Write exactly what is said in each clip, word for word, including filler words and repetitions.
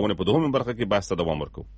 خبرونه په دوهمه برخه کې بحث ته دوام ورکوو.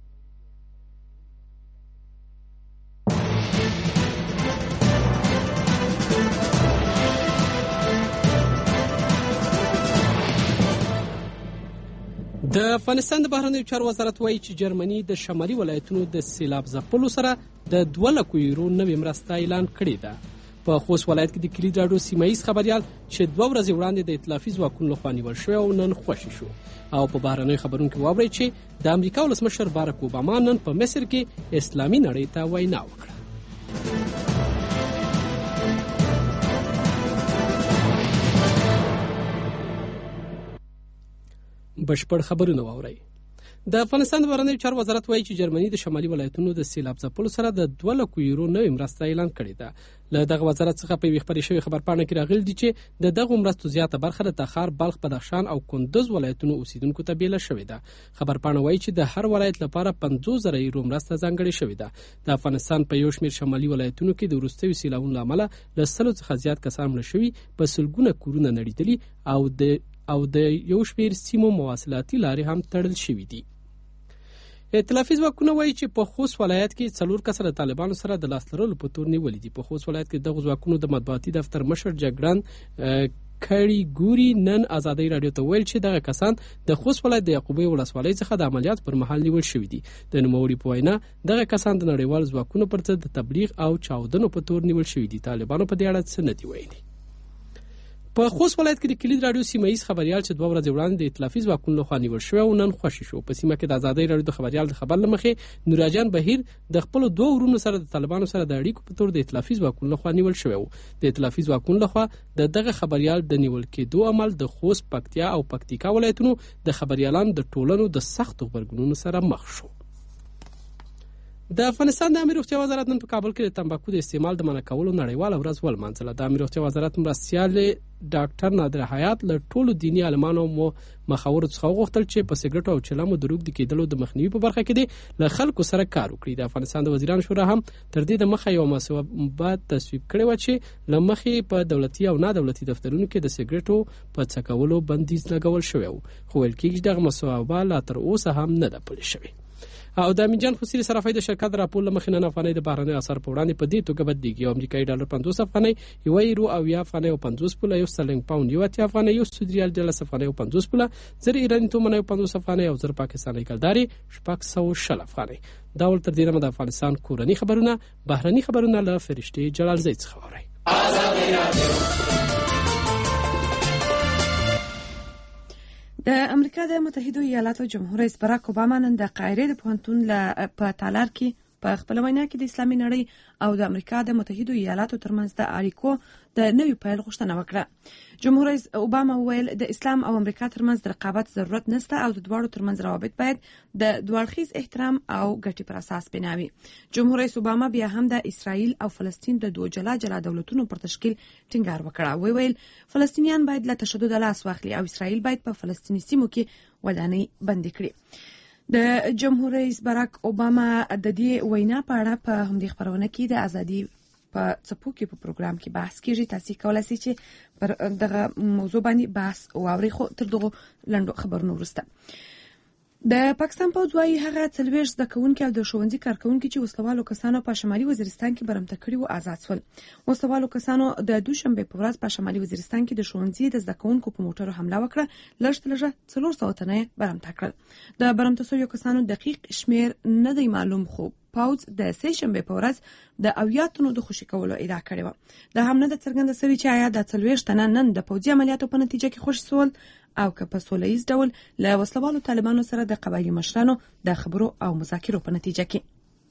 د افغانستان د بهرنیو چارو وزارت وایي چې جرمني د شمالي ولایتونو د سیلاب ځپلو سره د دوه لکو یورو نوې مرسته اعلان کړې ده. په خوست ولایت کې د کلي راډیو سیمایي خبریال چې دوه ورځې وړاندې د ائتلافي ځواکونو لخوا نیول شوی او نن خوشي شو. او په بهرنیو خبرونو کې واورئ چې د امریکا ولسمشر بارک اوباما نن په مصر کې اسلامي نړۍ ته وینا وکړه. بشپړ خبرونه واورئ. د افغانستان د بهرنیو چارو وزارت وایي چې جرمني د شمالي ولایتونو د سیلاب ځپلو سره د دوه لکو یورو نوې مرسته اعلان کړې ده. له دغه وزارت څخه په یوې خپرې شوې خبرپاڼه کې راغلي دي چې د دغو مرستو زیاته برخه د تخار، بلخ، بدخشان او کندز ولایتونو اوسیدونکو ته بیله شوې ده. خبرپاڼه وایي چې د هر ولایت لپاره پنځوس زره یورو مرسته ځانګړې شوې ده. د افغانستان په یو شمېر شمالي ولایتونو کې د وروستیو سیلابونو له امله له سلو څخه زیات کسان مړه شوي، په سلګونه کورونه نړېدلي او د او د یو شمېر سیمو مواصلاتي لارې هم تړل شوي دي. ائتلافي ځواکونه وایي چې په خوست ولایت کې څلور کسه د طالبانو سره د لاس لرلو په تور نیولي دي. په خوست ولایت کې دغو ځواکونو د مطبوعاتي دفتر مشر جګړن کړي ګوري نن ازادۍ راډیو ته ویل چې دغه کسان د خوست ولایت د یعقوبۍ ولسوالۍ څخه د عملیات پر مهال نیول شوي دي. د نوموړي په وینا دغه کسان د نړیوال ځواکونو پر ضد د تبلیغ او چاودنو په تور نیول شوي دي. طالبانو په دې اړه څه نه دي ویلي. په خوست ولایت کې د کلي راډیو سیمایي خبریال چې دوه ورځې وړاندې د ائتلافي ځواکونو لخوا نیول شوی او نن خوشي شو. په سیمه کې د ازادۍ راډیو د خبریال د خبر له مخې نوراجان بهیر د خپلو دوه ورونو سره د طالبانو سره د اړیکو په تور د ائتلافي ځواکونو لخوا نیول شوی و. د ائتلافي ځواکونو لخوا د دغه خبریال د نیول کېدو عمل د خوست، پکتیا او پکتیکا ولایتونو د خبریالانو د ټولنو د سختو غبرګونونو سره مخ شو. د افغانستان د عامه روغتیا وزارت نن په کابل کې د تمباکو د استعمال د منع کولو نړیواله ورځ ولمانځله. د عامه روغتیا وزارت مرستیال ډاکټر نادر حیات له ټولو دیني عالمانو مو مخاورو څخه وغوښتل چې په سګرټو او چلمو د روږدي کېدلو د مخنیوي په برخه کې دې له خلکو سره کار وکړي. د افغانستان د وزیرانو شورا هم تر دې د مخه یو مسوده تصویب کړې وه چې له مخې په دولتي او نه دولتي دفترونو کې د سګرټو په څکولو بندیز لګول شوی و، خو ویل کېږي چې دغه مسوده لا تر اوسه هم نه ده پلې شوې. او د امین جان حسین صرافی د شرکت راپور له مخې نن افغانۍ د بهرنیو اسعارو په وړاندې په دې توګه بدلېږي. یو امریکایي ډالر پنځوس افغانۍ، یوه یورو اویا افغانۍ او پنځوس پوله، یو سټرلینګ پاونډ یو اتیا افغانۍ، یو سعودي ریال ډلس افغانۍ او پنځوس پوله، زر ایراني تومنۍ او پنځوس افغانۍ او زر پاکستاني کلدارې شپږ سوه شل افغانۍ. دا ول تر دې دمه د افغانستان کورني خبرونه بهرني خبرونه له فرشتې جلالزۍ څخه واورئ. د امریکا د متحده ایالاتو جمهور رئیس باراک اوباما نن د قاهرې د پوهنتون په تالار کې په خپل وینا کې د اسلامي نړۍ او د امریکا د متحده ایالاتو ترمنځ د اړیکو د نوي پیل غوښتنه وکړه. جمهور رئیس اوباما وویل د اسلام او امریکا ترمنځ د رقابت ضرورت نشته او د دواړو ترمنځ روابط باید د دوړخیز احترام او ګټې پر اساس بنا وي. جمهور رئیس اوباما بیا هم د اسرائیل او فلسطین د دوه جلا جلا دولتونو پر تشکیل ټینګار وکړ. وویل فلسطینیان باید له تشدد لاس واخلي او اسرائیل باید په فلسطیني سیمو کې ودانۍ بندي کړي. د جمهور رئیس باراک اوباما د دې وینا په اړه په همدې خبرونه کې د ازادي په څپو کې په پروګرام کې بحث کیږي. تاسو کولای شئ چې پر دغه موضوع باندې بحث واورئ. خو تر دغه لنډو خبرونو وروسته د پاکستان پوځ وايي هغه څلوېښت زده کوونکي او د ښوونځي کارکوونکي چې وسلوالو کسانو په شمالي وزیرستان کې برمته کړي وو آزاد شول. وسلوالو کسانو د دوشنبه په ورځ په شمالي وزیرستان کې د ښوونځي د زده کوونکو په موټرو حمله وکړه. لږ تر لږه څلور سوه تنه برمته کړل. د برمته شویو کسانو دقیق شمیر نه دی معلوم، خو پوځ د سه شنبه په ورځ د اویا تنو د خوشي کولو ادعا کړې وه. د هم نه د څرګنده شوي چې آیا د څلوېښت تنه نن د پوځي عملیاتو په نتیجه کې خوشي شول او که په سوله ییز ډول له وسلوالو طالبانو سره د قبایلي مشرانو د خبرو او مذاکرو په نتیجه کې.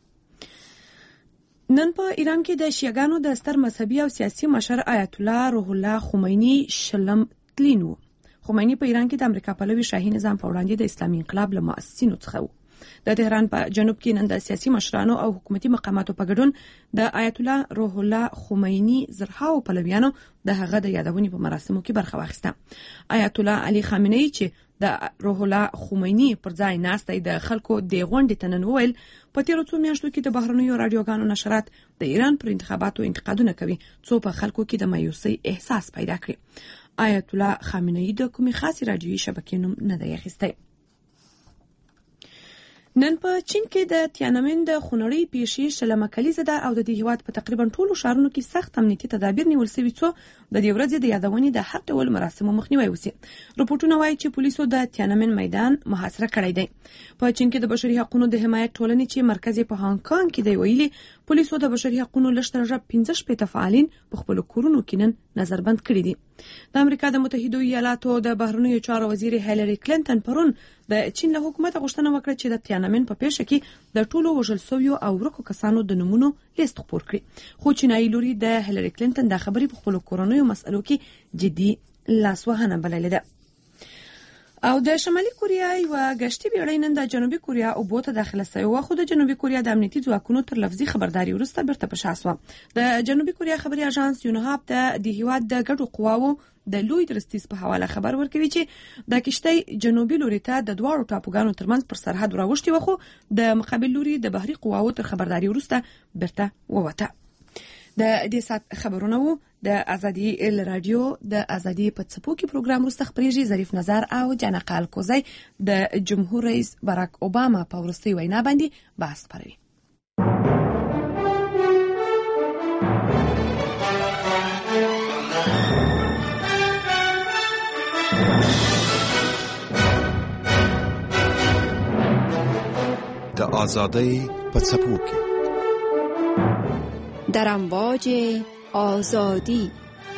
نن په ایران کې د شیعاګانو د ستر مذهبي او سیاسي مشر آیت الله روح الله خمیني شلم تلین و. خمیني په ایران کې د امریکا پلوي شاهي نظام په وړاندې د اسلامي انقلاب له مؤسسینو څخه و. د تهران په جنوب کې نن د سیاسي مشرانو او حکومتي مقاماتو په ګډون د آیت الله روح الله خمیني زرهاو پلویانو د هغه د یادونې په مراسمو کې برخه واخیسته. آیت الله علي خامنه‌ای چې د روح الله خمیني پر ځای ناسته د خلکو د غونډې تنن ویل په تیرو څو میاشتو کې د بهرنیو رادیوګانو نشرات د ایران پر انتخاباتو انتقادونه کوي څو په خلکو کې د مایوسۍ احساس پیدا کړي. آیت الله خامنه‌ای د کومې خاصې رادیوي شبکې نوم نه دی اخیستی. نن په چین کې د تیانمن د خونړۍ پیښې شلمه کلیزه ده او د دې هیواد په تقریبا ټولو ښارونو کې سخت امنیتي تدابیر نیول شوي څو د دې ورځې د یادونې د هر ډول مراسمو مخنیوي وشي. رپورټونه وایي چې پولیسو د تیانمن میدان محاصره کړی دی. په چین کې د بشري حقوقو د حمایت ټولنې چې مرکز په هانګ کانګ کې دی ویلي پولیسو د بشري حقوقو لشتره پنځه شپېته فعالین په خپل کورونو کې نن نظربند کړي دي. د امریکا د متحده ایالاتو د بهرنیو چارو وزیر هیلری کلینټن پرون د چین له حکومت غوښتنه وکړه چې د تیانمن په پیښه کې د ټولو وژل شویو او ورکو کسانو د نومونو لیست خپور کړي. خو چینایي لوري د هیلری کلینټن د خبرې په خپل کورونیو مسألو کې جدي لاسوهنه بللې ده. او د شمالي کوریا یو غشتي بیړۍ نن د جنوبي کوریا او بوته داخله شوی و خو د جنوبي کوریا د امنیتي ځواکونو تر لفظي خبرداري وروسته برته په شاسوه. د جنوبي کوریا خبري اژانس یونهاب د د هیواد د ګډو قواو د لوی درستیز په حواله خبر ورکوي چې د کشتۍ جنوبي لوري ته د دواړو ټاپوګانو ترمنځ پر سرحد راوښتي و خو د مقابل لوري د بحري قواو تر خبرداري وروسته برته ووته. د دې سات خبرونه وو د ازادي ال رادیو د ازادي په څپو کې پروګرام وروسته خبريږي. ظریف نظر او جنقال کوزی د جمهور رئیس باراک اوباما په ورستي وینا باندې بحث خبروي. د ازادۍ په څپو کې در امواج آزادی.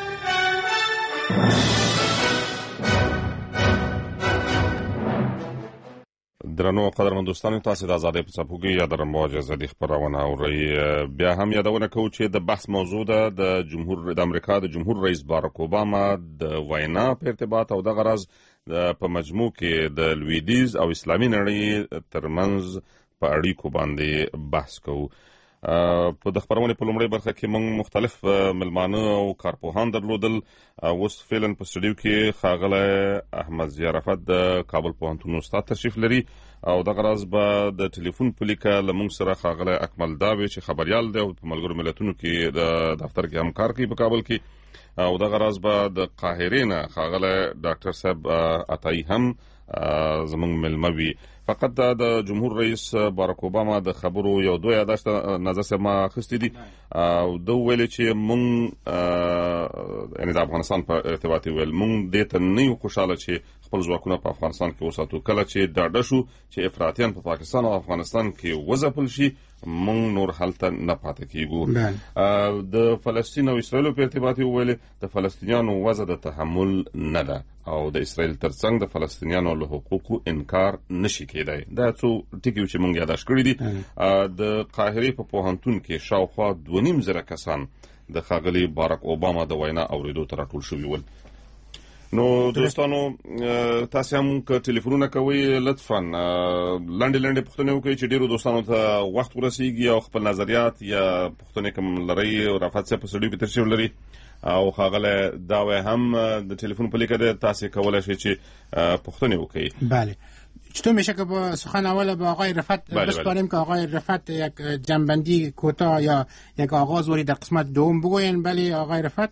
درنو قدرمن دوستانو، تاسو د ازادۍ په څپو کې یا د امواج آزادي خبرونه اورئ. بیا هم یادونه کوو چې د بحث موضوع ده د جمهور د امریکا د جمهور رئیس باراک اوباما د وینا په ارتباط او د غرض په مجموع کې د لویدیز او اسلامي نړۍ ترمنځ په اړیکو باندې بحث کوو. په د خبرونې په لومړۍ برخه کې موږ مختلف ملمانه او کارپوهان درلودل. اوس فعلا په سټډیو کې ښاغلی احمد ضیا رفت د کابل پوهنتون استاد تشریف لري او دغه راز به د ټلیفون په لیکه له موږ سره ښاغلی اکمل داوی چې خبریال دی او په ملګرو ملتونو کې د دفتر کې هم کار کوي په کابل کې، او دغه راز به د قاهرې نه ښاغلی ډاکټر صاحب عطایي هم زموږ ملمه وي. فقط دا د جمهور رئیس باراک اوباما د خبرو یو دوه یاداشت نظر سره ما اخیستی دي او د ویل چې مونږ یعنی د افغانستان په ارتباط ویل مونږ د ته نه یو خوشاله چې خپل ځواکونه په افغانستان کې وساتو. کله چې ډاډه شو چې افراطیان په پاکستان او افغانستان کې وځپل شي مونږ نور هلته نه پاتې کیږو. د فلسطین او اسرائیل په ارتباط ویل د فلسطینیانو وضع د تحمل نه ده او د اسرائیل ترڅنګ د فلسطینیانو له حقوقو انکار نشي کېدای. دا څو ټکي چې مونږ یاداش کړی دي. د قاهرې په پوهنتون کې شاوخوا دوه نیم زره کسان د ښاغلي باراک اوباما د وینا اوریدو ته راټول شوي ول. نو دوستانو تاسو هم که ټلیفونونه کوئ لطفا لنډې لنډې پوښتنې وکړئ چې ډیرو دوستانو ته وخت ورسیږي او خپل نظریات یا پوښتنې کوم لرئ او رافت صاحب په سټډیو کې تشریف لري او ښاغلی داوی هم د ټلیفون په لیکه ده، تاسو کولی شئ چې پوښتنې وکړئ. بله، چطور میشه که با سخن اول با آقای رفت بسپاریم که آقای رفت یک جنبندی کوتاه یا یک آغاز وری در قسمت دوم بگوین؟ بله آقای رفت.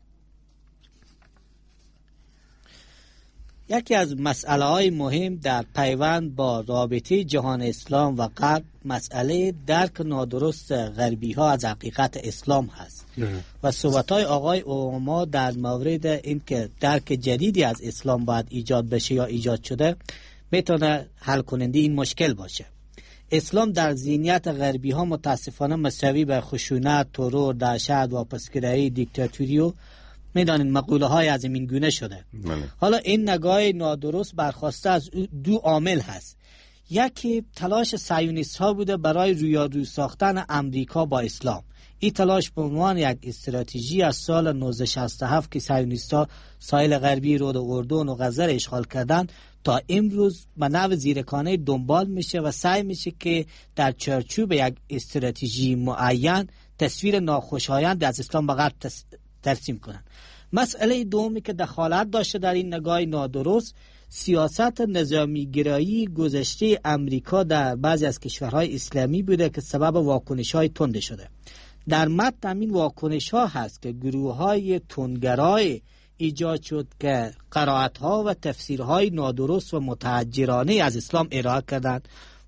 یکی از مسئله های مهم در پیوند با رابطه جهان اسلام و غرب مسئله درک نادرست غربی ها از حقیقت اسلام هست و صحبت های آقای اوباما در مورد اینکه درک جدیدی از اسلام باید ایجاد بشه یا ایجاد شده میتونه حل کننده این مشکل باشه. اسلام در ذهنیت غربی ها متاسفانه مساوی به خشونت، ترور، دهشت، واپسگیری، دیکتاتوری و میدانید مقوله های از این گونه شده. ماله. حالا این نگاه نادرست برخواسته از دو عامل هست. یکی تلاش صهیونیست ها بوده برای رویارو ساختن امریکا با اسلام. این تلاش به عنوان یک استراتژی از سال نوزده شصت و هفت که صهیونیست ها ساحل غربی رود اردن و غزه را اشغال کردن تا امروز به نحو زیرکانه دنبال میشه و سعی میشه که در چارچوب یک استراتژی معین تصویر ناخوشایند از اسلام به غرب ترسیم کنن. مسئله دومی که دخالت داشته در این نگاه نادرست سیاست نظامی گرایی گذشته امریکا در بعضی از کشورهای اسلامی بوده که سبب واکنش‌های تند شده. در متن همین واکنش‌ها هست که گروه‌های تندگرای ایجاد شد که قرائت‌ها و تفسیرهای نادرست و متحجرانه از اسلام ارائه کردند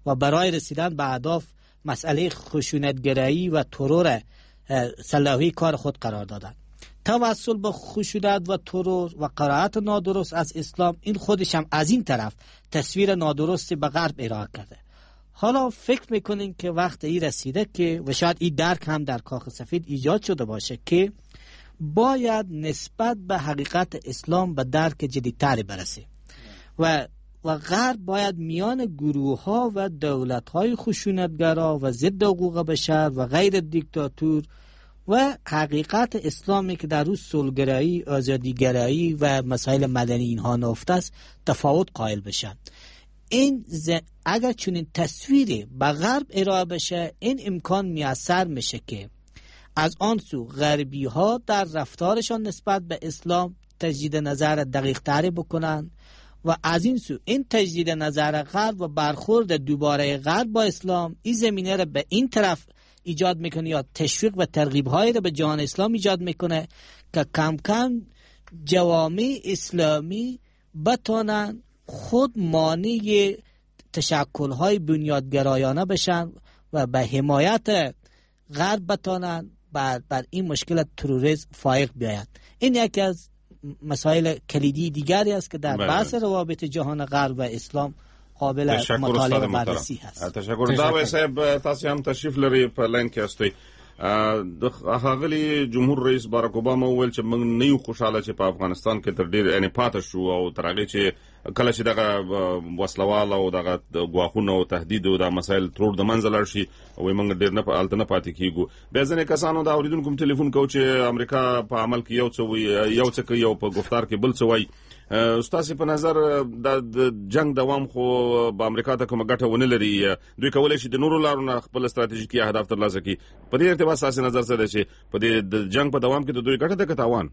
و برای رسیدن به اهداف مسئله خشونتگرایی و ترور سلاحی کار خود قرار دادند. توسل به خشونت و ترور و قرائت نادرست از اسلام، این خودش هم از این طرف تصویر نادرستی به غرب ارائه کرده. حالا فکر میکنین که وقت ای رسیده که و شاید این درک هم در کاخ سفید ایجاد شده باشه که باید نسبت به حقیقت اسلام به درک جدیدتری برسه و و غرب باید میان گروه ها و دولت های خشونتگرا و ضد حقوق بشر و غیر دیکتاتور و حقیقت اسلامی که در روز صلح‌گرایی، آزادی‌گرایی و مسائل مدنی اینها نهفته است تفاوت قائل بشن. این ز... اگر چنین تصویری به غرب ارائه بشه، این امکان میسر میشه که از آن سو غربی ها در رفتارشان نسبت به اسلام تجدید نظر دقیق تری بکنن و از این سو این تجدید نظر غرب و برخورد دوباره غرب با اسلام این زمینه را به این طرف ایجاد میکنه یا تشویق و ترغیب هایی را به جهان اسلام ایجاد میکنه که کم کم جوامع اسلامی بتونن خود مانع تشکل های بنیادگرایانه بشن و به حمایت غرب بتونن بر, بر این مشکل تروریسم فائق بیاید. این یکی از مسائل کلیدی دیگری است که در بحث روابط جهان غرب و اسلام قابل مطالعه و بررسی هست. تشکر. دا صاحب تاسو هم تشریف لري په لاین کې استئ. د هغه جمهور رئیس باراک اوباما وویل چې موږ نه یو خوشاله چې په افغانستان کې تر ډیر یعنی پاتې شو او تر هغه چې کله چې دغه وسلوال او دغه غواخونه او تهدید او د مسایل ترور د منځ لاړ شي او موږ ډیر نه په الته نه پاتې کیږو. بیا ځنې کسانو دا اوریدونکو ټلیفون کوي چې امریکا په عمل کې یو څه وي یو څه کوي او په گفتار کې بل څه وایي. استاد په نظر د جنگ دوام خو په امریکا ته کومه ګټه ونه لري، دوی کولای شي د نورو لارو نه خپل ستراتیژیکي اهداف ترلاسه کړي. په دې ارتباط اساسي نظر څه دی چې په دې د جنگ په دوام کې د دوی ګټه ده که تاوان؟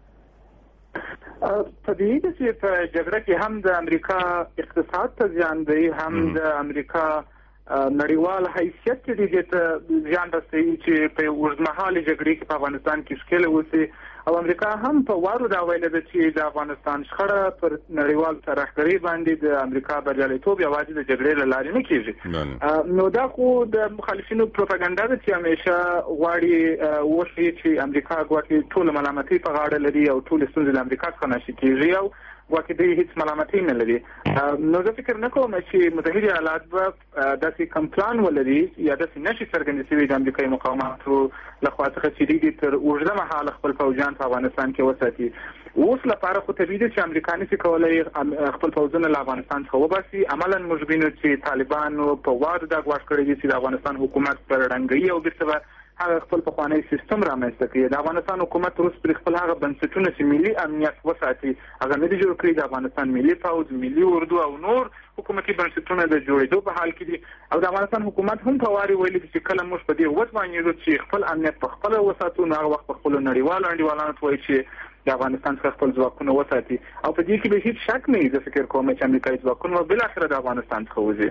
طبیعي ده چې په جګړه کې هم د امریکا اقتصاد ته زیان دی، هم د امریکا نړیوال حیثیت کې دې ته زیان رسوي چې په اوږدمهاله جګړې کې په افغانستان کې ښکېله وسي. او امریکا هم په وارو دا ویل ده چې د افغانستان شخړه پر نړیوال ترهګرۍ باندې د امریکا بریالیتوب یوازې د جګړې له لارې نه کېږي. نو دا خو د مخالفینو پروپاګاندا ده چې همیشه غواړي وښیي چې امریکا ګواکې ټوله ملامتي په غاړه لري او ټولې ستونزې د امریکا څخه ناشي کېږي او ګواکې دوی هېڅ ملامتي نه لري. نو زه فکر نه کوم چې متحده ایالات به داسې کوم پلان ولري یا داسې نشي څرګندې شوي د امریکایي مقاماتو لخوا څخه چې دوی تر اوږده مهاله خپل پوځیان په افغانستان کې وساتي. اوس لپاره خو طبیعي ده چې امریکا نشي کولی خپل پوځونه له افغانستان څخه وباسي. عملا موږ وینو چې طالبانو په وارو دا ګواښ کړی دی چې د افغانستان حکومت پر ړنګوي او بیرته به هغه خپل پخوانی سیستم رامنځته کړي. د افغانستان حکومت اوس پر خپل هغه بنسټونه چې ملي امنیت وساتي هغه نه دي جوړ کړي. د افغانستان ملي پوځ، ملي اردو او نور حکومتي بنسټونه د جوړېدو په حال کې دي. او د افغانستان حکومت هم په واري ویلي چې کله موږ په دې وتوانیږو چې خپل امنیت په خپله وساتو، نو هغه وخت په خپلو نړیوالو انډیوالانو ته وایي چې د افغانستان څخه خپل ځواکونه وساتي. او په دې کې به هیڅ شک نه وي. زه فکر کوم چې امریکایي ځواکونه به بالاخره د افغانستان څخه وځي.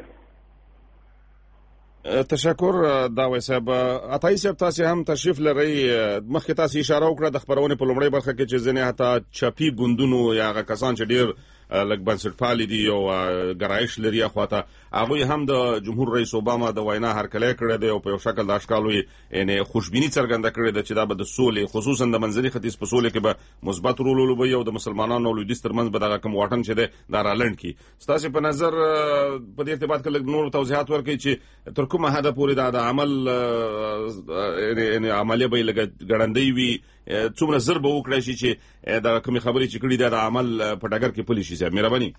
تشکر. دا وای صاحب عطایي صاحب تاسو هم تشریف لرئ. مخکې تاسو اشاره وکړه د خبرونې په لومړۍ برخه کې چې ځینې حتی چپی ګوندونو یا هغه کسان چې ډیر لږ بنسټپالي دي او ګرایش لري اخواته هغوی هم د جمهور رئیس اوباما د وینا هرکلی کړی دی او په یو شکل د اشکالو یعنې خوشبیني څرګنده کړې ده چې دا به د سولې خصوصا د منځني ختیځ په سولې کې به مثبت رول ولوبوي او د مسلمانانو او لویدیځ ترمنځ به دغه کوم واټن چې دی دا رالنډ کړي. ستاسو په نظر په دې ارتباط کې لږ نور توضیحات ورکړئ چې تر کومه حده پورې دا د عمل یعنې عملیه به یې لږ ګړندۍ وي، څومره زر به وکړی شي چې دا کومې خبرې چې کړي دي د عمل په ډګر کې پلي شي؟ صاحب مهرباني.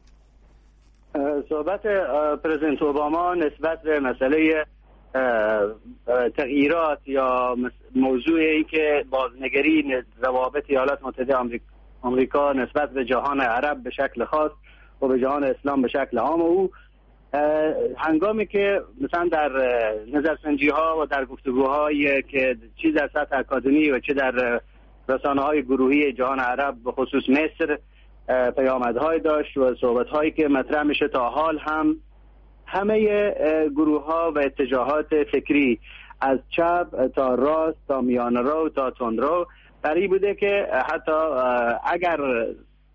صحبت پرزیدنت اوباما نسبت به مسئله تغییرات یا موضوعی که بازنگری روابط ایالات متحده آمریکا نسبت به جهان عرب به شکل خاص و به جهان اسلام به شکل عام، او هنگامی که مثلا در نظرسنجی ها و در گفتگوهایی که چه در سطح اکادمی و چه در رسانه های گروهی جهان عرب به خصوص مصر پیامدهای داشت و صحبت هایی که مطرح میشه، تا حال هم همه گروه ها و اتجاهات فکری از چپ تا راست تا میانه رو تا تندرو برای بوده که حتی اگر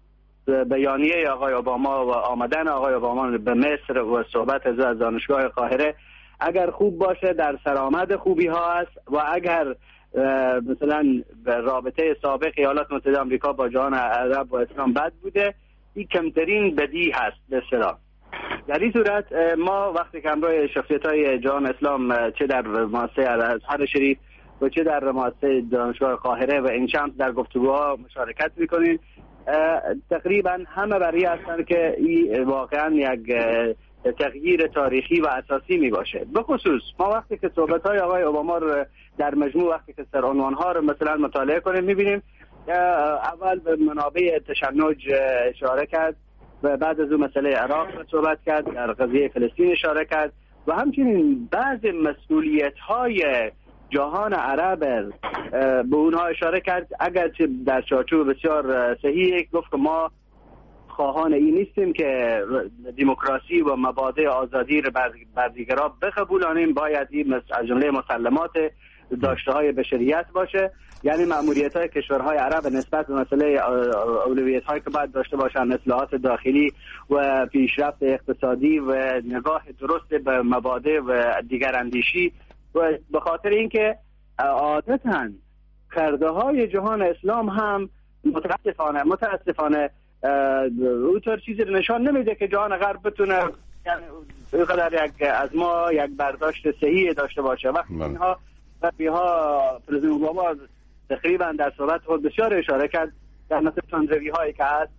بیانیه آقای اوباما و آمدن آقای اوباما به مصر و صحبت از دانشگاه قاهره اگر خوب باشه در سرآمد خوبی ها است و اگر مثلا رابطه سابق ایالات متحده آمریکا با جهان عرب و اسلام بد بوده، این کمترین بدی هست به اصطلاح. در این صورت ما وقتی که همراه شخصیت‌های جهان اسلام چه در مؤسسه الازهر شریف و چه در مؤسسه دانشگاه قاهره و این شمس در گفتگوها مشارکت می‌کنیم، تقریبا همه بری هستند که این واقعا یک تغییر تاریخی و اساسی می باشه. به خصوص ما وقتی که صحبت‌های آقای اوباما رو در مجموع وقتی که سرعنوان‌ها رو مثلا مطالعه کنیم می‌بینیم اول به منابع تشنج اشاره کرد و بعد از اون مسئله عراق صحبت کرد، در قضیه فلسطین اشاره کرد و همچنین بعض مسئولیت‌های جهان عرب به اونها اشاره کرد، اگرچه در چارچوب بسیار صحیح گفت که ما خواهان این نیستیم که دموکراسی و مبادئ آزادی را بر دیگران بقبولانیم، باید این از جمله مسلمات داشته های بشریت باشه، یعنی مأموریت های کشورهای عرب نسبت به مسئله اولویت هایی که باید داشته باشن، اصلاحات داخلی و پیشرفت اقتصادی و نگاه درست به مبادئ و دیگر اندیشی، و به خاطر اینکه عادتاً کرده های جهان اسلام هم متاسفانه متاسفانه اونطور چیزی رو نشان نمیده که جهان غرب بتونه یعنی اینقدر یک از ما یک برداشت صحیح داشته باشه. وقتی اینها ها پرزیدنت اوباما تقریبا در صحبت خود بسیار اشاره کرد در مثل تندروی هایی که هست،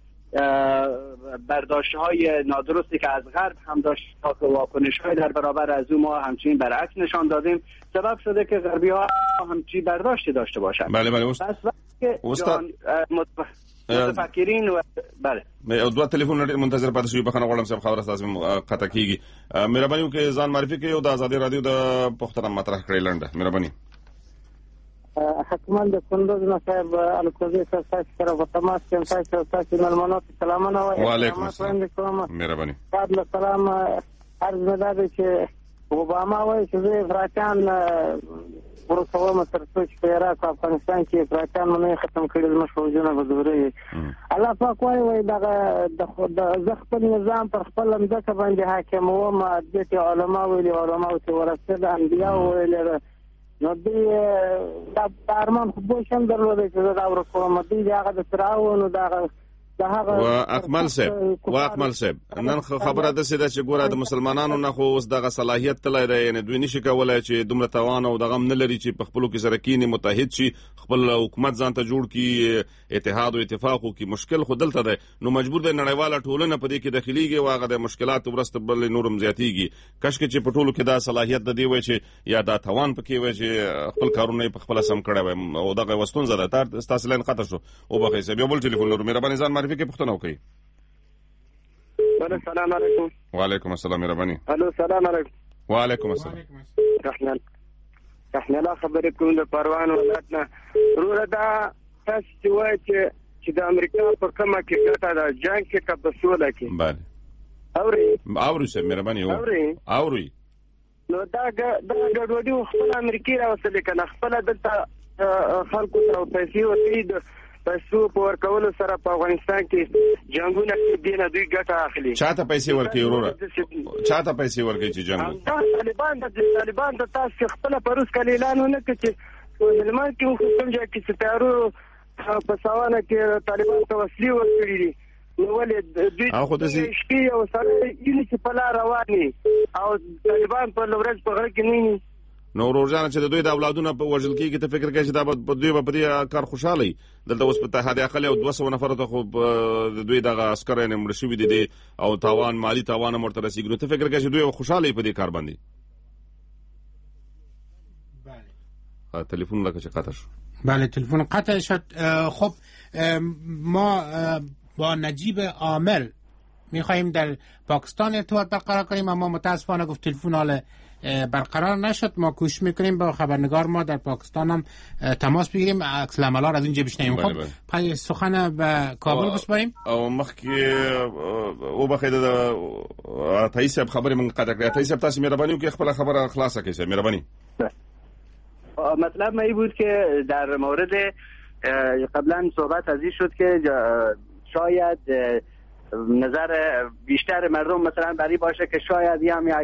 برداشت های نادرستی که از غرب هم داشت که واکنش های در برابر از اون ما همچنین برعکس نشان دادیم، سبب شده که غربی ها همچین برداشتی داشته باشن. بله بله پس وقتی استاد متفکرین و بله دوه تلیفون منتظر پاتې شوي، بخښنه غواړم صاحب خبره ستاسو قطع کیږي. مهرباني وکړئ ځان معرفي کړئ او د ازادي رادیو د پوښتنه مطرح کړئ لنډه. مهرباني. حتما د کندوز نه صاحب الکوزي صاحب سره په تماس کې تاسو تاسو ملمنات سلامونه وایي. وعلیکم السلام. مهرباني. قبل سلام عرض مدار چې اوباما وایي چې افراطیان ورسوه تر څو چې په عراق او افغانستان کې افراطیان نه ختم کړي زموږ فوجونه به ضروري. الله پاک وایي وایي دغه د خپل نظام پر خپل ځمکه باندې حاکم وم، د علماء ویلي علماء ته ورسته د انبیا ویلي نو دوی د ارمان خو به شم درلوده چې دا ورکوم، دوی هغه د فرعون او دغه و اکمل صاحب و اکمل صاحب نن خبره ده چې ګوره د مسلمانانو نه خو اوس دغه صلاحیت تلای دی، یعنی دوی نشي کولای چې دومره توان او دغه نه لري چې په خپلو کې سره کینی متحد شي، خپل حکومت ځان ته جوړ کی، اتحاد او اتفاق کی. مشکل خو دلته ده، نو مجبور دی نړیواله ټولنه په دې کې داخليږي او هغه د مشکلات ورسته بل نورم زیاتیږي. کشکې چې په ټولو کې دا صلاحیت د دی وای چې یا دا توان پکې وای چې خپل کارونه په خپل سم کړی وای او دغه وستون زده تر تاسو لاین خطر شو او بخې سبب بل ټلیفون لرو. مهرباني ځان معرفي کې پښتنه وکړئ. السلام علیکم. وعلیکم السلام. مهرباني. الو سلام علیکم. وعلیکم السلام. رحمان رحمان خبرې کوم د پروان ولایت نه ورو دا تاسو چې وایي چې چې د امریکا پر کومه کې ګټه ده جنگ کې کا بسوله کې. بله اوري اوري سه مهرباني اوري اوري نو دا دا ګډوډي خپل امریکای راوستل کنه خپل دلته خلکو ته پیسې ورکړي، پیسو په ورکولو سره په افغانستان کې جنگونه کې دینه دوی ګټه اخلي. چاته پیسې ورکړي وروره؟ چاته پیسې ورکړي چې جنگ؟ طالبان د طالبان د تاسو خپل پروس کله اعلان ونه کړ چې ولمن کې کوم ځای کې ستارو په سوانه کې طالبان ته وسلې ورکړي دي، نو ولې دوی او خو د شپې او سره یې چې په لار رواني او طالبان په لورج په غړ کې نه نو ورورجان چې د دوی د اولادونو په وژل کېږي ته فکر کوي چې دا په دوی په دې کار خوشاله وي. دلته اوس په اتحاد اقل او دوه سوه نفر ته خو د دوی دغه عسکر یې مړ شوي دي او تاوان مالی تاوان هم ورته رسېږي، نو ته فکر کوي چې دوی خوشاله وي په دې کار باندې؟ بله تلفن لکه چې قطع شو. بله تلفن قطع شد. خب ما با نجیب عامل میخواهیم در پاکستان ارتباط برقرار کنیم، اما متاسفانه گفت تلفن حال برقرار نشد. ما کوشش میکنیم با خبرنگار ما در پاکستان هم تماس بگیریم، عکس العمل از اینجا بشنویم. خب پای سخن به کابل بسپاریم. او مخکې او بخید د تایسب خبرې من قطع کړې. تایسب تاسو مهرباني وکړئ خپل خبره خلاصه کړئ. مهرباني. مطلب ما این بود که در مورد قبلا صحبت از این شد که شاید نظر بیشتر مردم مثلا برای باشه که شاید هم یک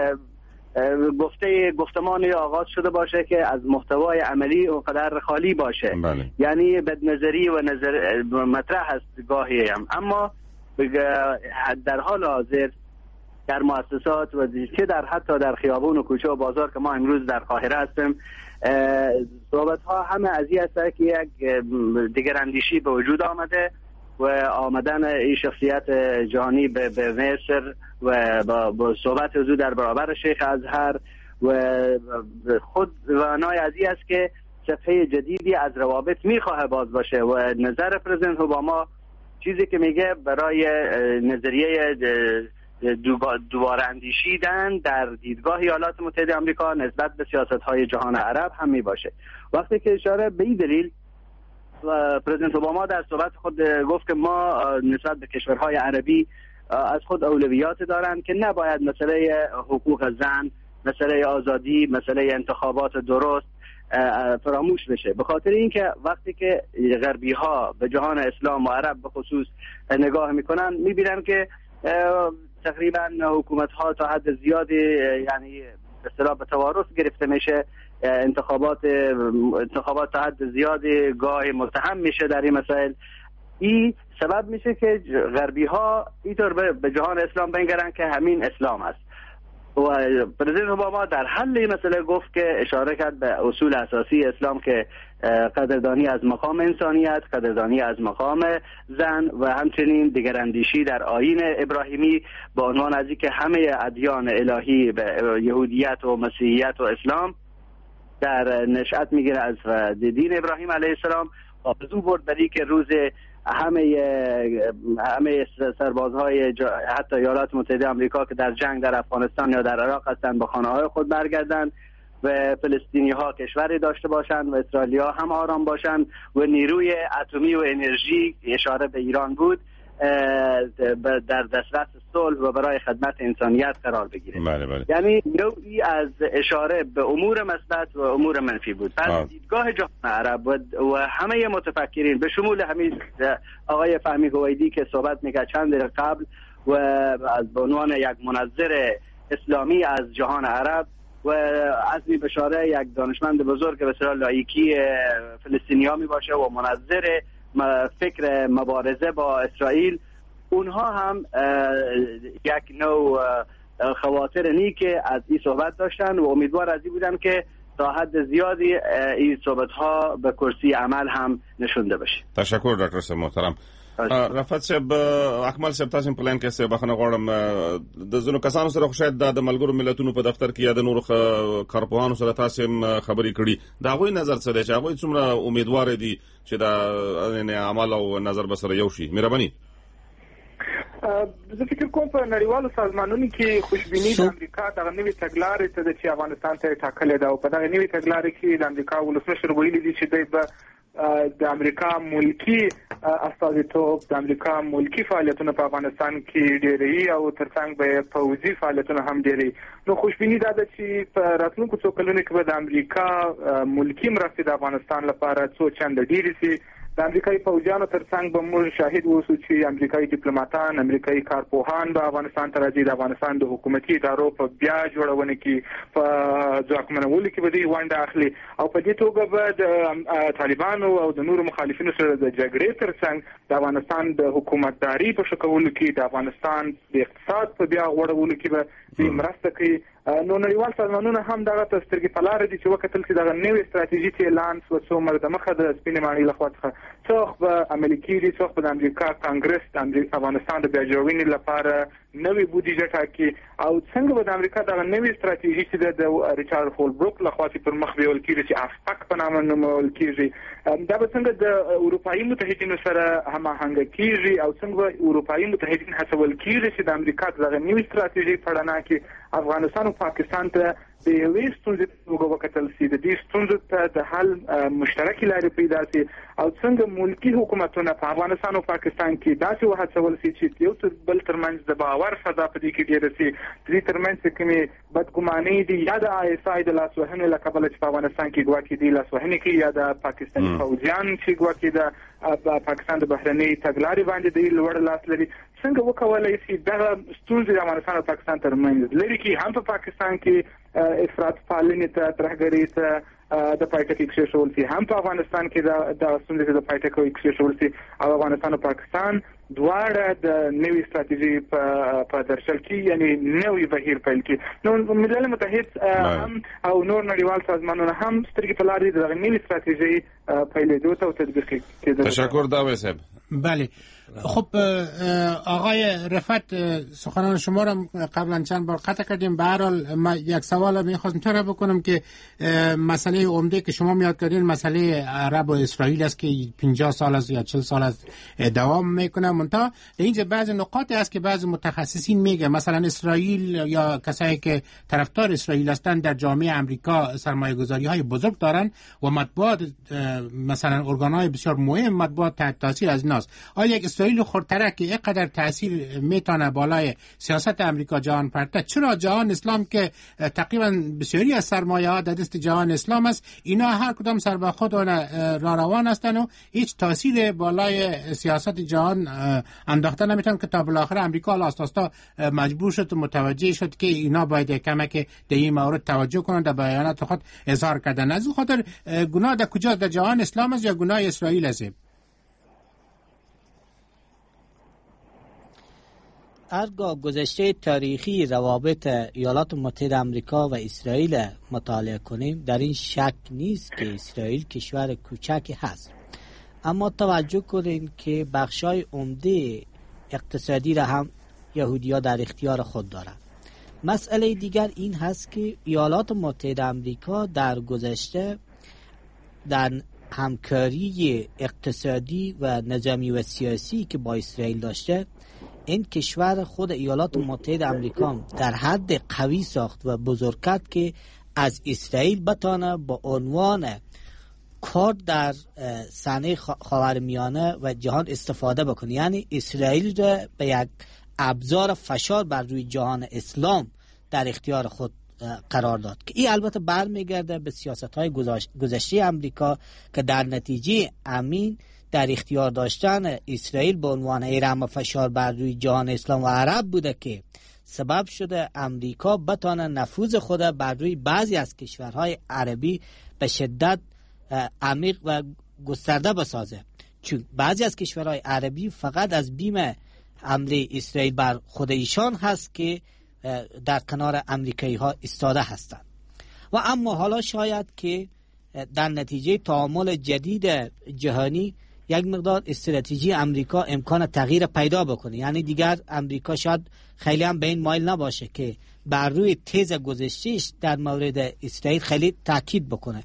گفته گفتمان آغاز شده باشه که از محتوای عملی اونقدر خالی باشه. بله. یعنی بدنظری و نظر مطرح است گاهی هم، اما در حال حاضر در مؤسسات و چه در حتی در خیابون و کوچه و بازار که ما امروز در قاهره هستیم، صحبت ها همه از این است که یک دیگر اندیشی به وجود آمده و آمدن این شخصیت جهانی به مصر و با صحبت حضور در برابر شیخ ازهر و خود وانای از این است که صفحه جدیدی از روابط میخواه باز باشه و نظر پرزیدنت اوباما چیزی که میگه برای نظریه دوباره اندیشیدن در دیدگاه ایالات متحده آمریکا نسبت به سیاست‌های جهان عرب هم می باشه. وقتی که اشاره به این دلیل پرزیدنت اوباما در صحبت خود گفت که ما نسبت به کشورهای عربی از خود اولویات دارن که نباید مسئله حقوق زن، مسئله آزادی، مسئله انتخابات درست فراموش بشه، به خاطر اینکه وقتی که غربی ها به جهان اسلام و عرب به خصوص نگاه میکنن میبینن که تقریبا حکومت ها تا حد زیادی یعنی به اصطلاح به توارث گرفته میشه، انتخابات انتخابات تا حد زیادی گاهی متهم میشه در این مسائل. این سبب میشه که غربی ها اینطور به جهان اسلام بنگرن که همین اسلام است. و پرزیدنت اوباما در حل این مسئله گفت که اشاره کرد به اصول اساسی اسلام که قدردانی از مقام انسانیت، قدردانی از مقام زن و همچنین دیگر اندیشی در آیین ابراهیمی به عنوان از اینکه همه ادیان الهی به یهودیت و مسیحیت و اسلام در نشأت میگیره از دین ابراهیم علیه السلام. آرزو برد برای که روز همه همه سربازهای حتی ایالات متحده آمریکا که در جنگ در افغانستان یا در عراق هستند به خانه‌های خود برگردند و فلسطینی ها کشوری داشته باشند و اسرائیلی ها هم آرام باشند و نیروی اتمی و انرژی اشاره به ایران بود در دسترس صلح و برای خدمت انسانیت قرار بگیره. بله بله. یعنی نوعی از اشاره به امور مثبت و امور منفی بود. پس دیدگاه جهان عرب و, و همه متفکرین به شمول همین آقای فهمی هویدی که صحبت میکرد چند دقیقه قبل و از به عنوان یک منظر اسلامی از جهان عرب و عزمی بشاره یک دانشمند بزرگ به اصطلاح لایکی فلسطینیا می باشه و منظر فکر مبارزه با اسرائیل، اونها هم یک نوع خواطر نیک از این صحبت داشتن و امیدوار از این بودن که تا حد زیادی این صحبت ها به کرسی عمل هم نشونده بشه. تشکر ډاکټر صاحب محترم. رفعت صاحب اکمل صاحب تاسو په پلان کې څه بخنه غواړم د زونو کسانو سره خو شاید د ملګرو ملتونو په دفتر کې یا د نورو کارپوهانو سره تاسو خبرې کړي، دا غوي نظر څه دی چې هغه څومره امیدوار دي چې دا عمل او نظر به سره یو شي؟ مهرباني. زه فکر کوم په نړیوالو سازمانونو کې خوشبیني د امریکا د نوې تګلارې ته د چې افغانستان ته ټاکلې ده او په دغه نوې تګلارې کې د امریکا ولسمشر ویلي دي چې دوی به د امریکا ملکی استازیتوب، د امریکا ملکی فعالیتونه په افغانستان کې ډېری او ترڅنګ به پوځي فعالیتونه هم ډېری. نو خوشبیني دا ده چې په راتلونکو څو کلونو کې به د امریکا ملکی مرستې د افغانستان لپاره څو چنده ډېرې سي. د امریکایي پوځیانو ترڅنګ به موږ شاهد اوسو چې امریکایي ډیپلوماټان، امریکایي کارپوهان به افغانستان ته راځي، د افغانستان د حکومتي ادارو په بیا جوړونه کې په ځواکمنولو کې به دوی ونډه اخلي او په دې توګه به د طالبانو او د نورو مخالفینو سره د جګړې ترڅنګ د افغانستان د حکومتداري په ښه کولو کې، د افغانستان د اقتصاد په بیا غوړولو کې به دوی مرسته کوي. نو نړیوال سازمانونه هم دغه ته سترګې په لاره دي چې وکتل چې دغه نوې ستراتیژیک اعلان څو څومره د مخه د سپینې ماڼۍ لخوا څخه څوک به عملي کېږي، څوک به د امریکا کانګرس د افغانستان د بیا جوړونې لپاره نوې بودیجه ټاکي او څنګه به د امریکا دغه نوې ستراتیژي چې د ریچارډ هولبروک لخوا چې پر مخ بیول کېږي چې افپک په نامه نومول کېږي، دا به څنګه د اروپایي متحدینو سره هماهنګه کېږي او څنګه به اروپایي متحدین هڅول کېږي چې د امریکا دغه نوې ستراتیژي په رڼا کې افغانستان او پاکستان ته د یوې ستونزې په توګه وکتل شي، د دې ستونزو ته د حل مشترکې لارې پیدا شي او څنګه ملکي حکومتونه په افغانستان او پاکستان کې داسې وهڅول شي چې یو بل ترمنځ د باور باور فضا په دې کې ډېره سي د ترمنځ کې بدګماني دي یا د آی اس آی د لاسوهنې له کبله چې په افغانستان کې ګواکې دي لاسوهنې کې یا د پاکستاني فوجیان چې ګواکې د پاکستان د بهرنۍ تګلارې باندې د لوړ لاس لري څنګه وکولای شي دغه ستونزې د افغانستان او پاکستان ترمنځ لري کې هم په پاکستان کې افراط پالنې ته ترهګرۍ ته د پایټک اکسشول سي هم په افغانستان کې د د ستونزې د پایټک اکسشول سي او افغانستان او پاکستان دواړه د نوې ستراتیژي په په درشل کې یعنی نوې بهیر پیل کې نو ملل متحد هم او نور نړیوال سازمانونه هم سترګې په لار دي د نوې ستراتیژي پیلېدو ته او تطبیق کېدو. تشکر داوود صاحب. بله خب آقای رفعت سخنان شما را قبلا چند بار قطع کردیم. به هر حال من یک سوال می‌خواستم تو را بکنم که مسئله عمده که شما میاد کردین مسئله عرب و اسرائیل است که پنجاه سال است یا چهل سال است دوام میکنه. منتها در اینجا بعضی نقاط است که بعضی متخصصین میگه مثلا اسرائیل یا کسایی که طرفدار اسرائیل هستند در جامعه آمریکا سرمایه‌گذاری های بزرگ دارن و مطبوعات مثلا ارگان‌های بسیار مهم مطبوعات تحت تاثیر از ایناست. آیا یک اسرائیل خردترک که اینقدر تاثیر میتونه بالای سیاست آمریکا جهان پرته، چرا جهان اسلام که تقریبا بسیاری از سرمایه ها در دست جهان اسلام است اینا هر کدام سر به خود را روان هستند و هیچ تاثیر بالای سیاست جهان انداخته نمیتونن که تا بالاخره آمریکا آستاستا مجبور شد متوجه شد که اینا باید کمک در این مورد توجه کنند در بیانات خود اظهار کردن. از این خاطر گناه در کجاست، در جهان اسلام است یا گناه اسرائیل است؟ هرگاه گذشته تاریخی روابط ایالات متحده آمریکا و اسرائیل مطالعه کنیم در این شک نیست که اسرائیل کشور کوچکی هست، اما توجه کنیم که بخشای عمده اقتصادی را هم یهودی‌ها در اختیار خود دارند. مسئله دیگر این هست که ایالات متحده آمریکا در گذشته در همکاری اقتصادی و نظامی و سیاسی که با اسرائیل داشته، این کشور خود ایالات متحده آمریکا در حد قوی ساخت و بزرگ کرد که از اسرائیل بتانه با عنوان کار در صحنه خاورمیانه و جهان استفاده بکنه، یعنی اسرائیل را به یک ابزار فشار بر روی جهان اسلام در اختیار خود قرار داد که این البته برمیگرده به سیاست‌های گذشته آمریکا که در نتیجه امین در اختیار داشتن اسرائیل به عنوان ایرم فشار بر روی جهان اسلام و عرب بوده که سبب شده امریکا بتانه نفوذ خود بر روی بعضی از کشورهای عربی به شدت عمیق و گسترده بسازه، چون بعضی از کشورهای عربی فقط از بیم حمله اسرائیل بر خود ایشان هست که در کنار امریکایی ها ایستاده هستند. و اما حالا شاید که در نتیجه تعامل جدید جهانی یک مقدار استراتژی امریکا امکان تغییر پیدا بکنه، یعنی دیگر امریکا شاید خیلی هم به این مایل نباشه که بر روی تز گذشتهش در مورد اسرائیل خیلی تاکید بکنه،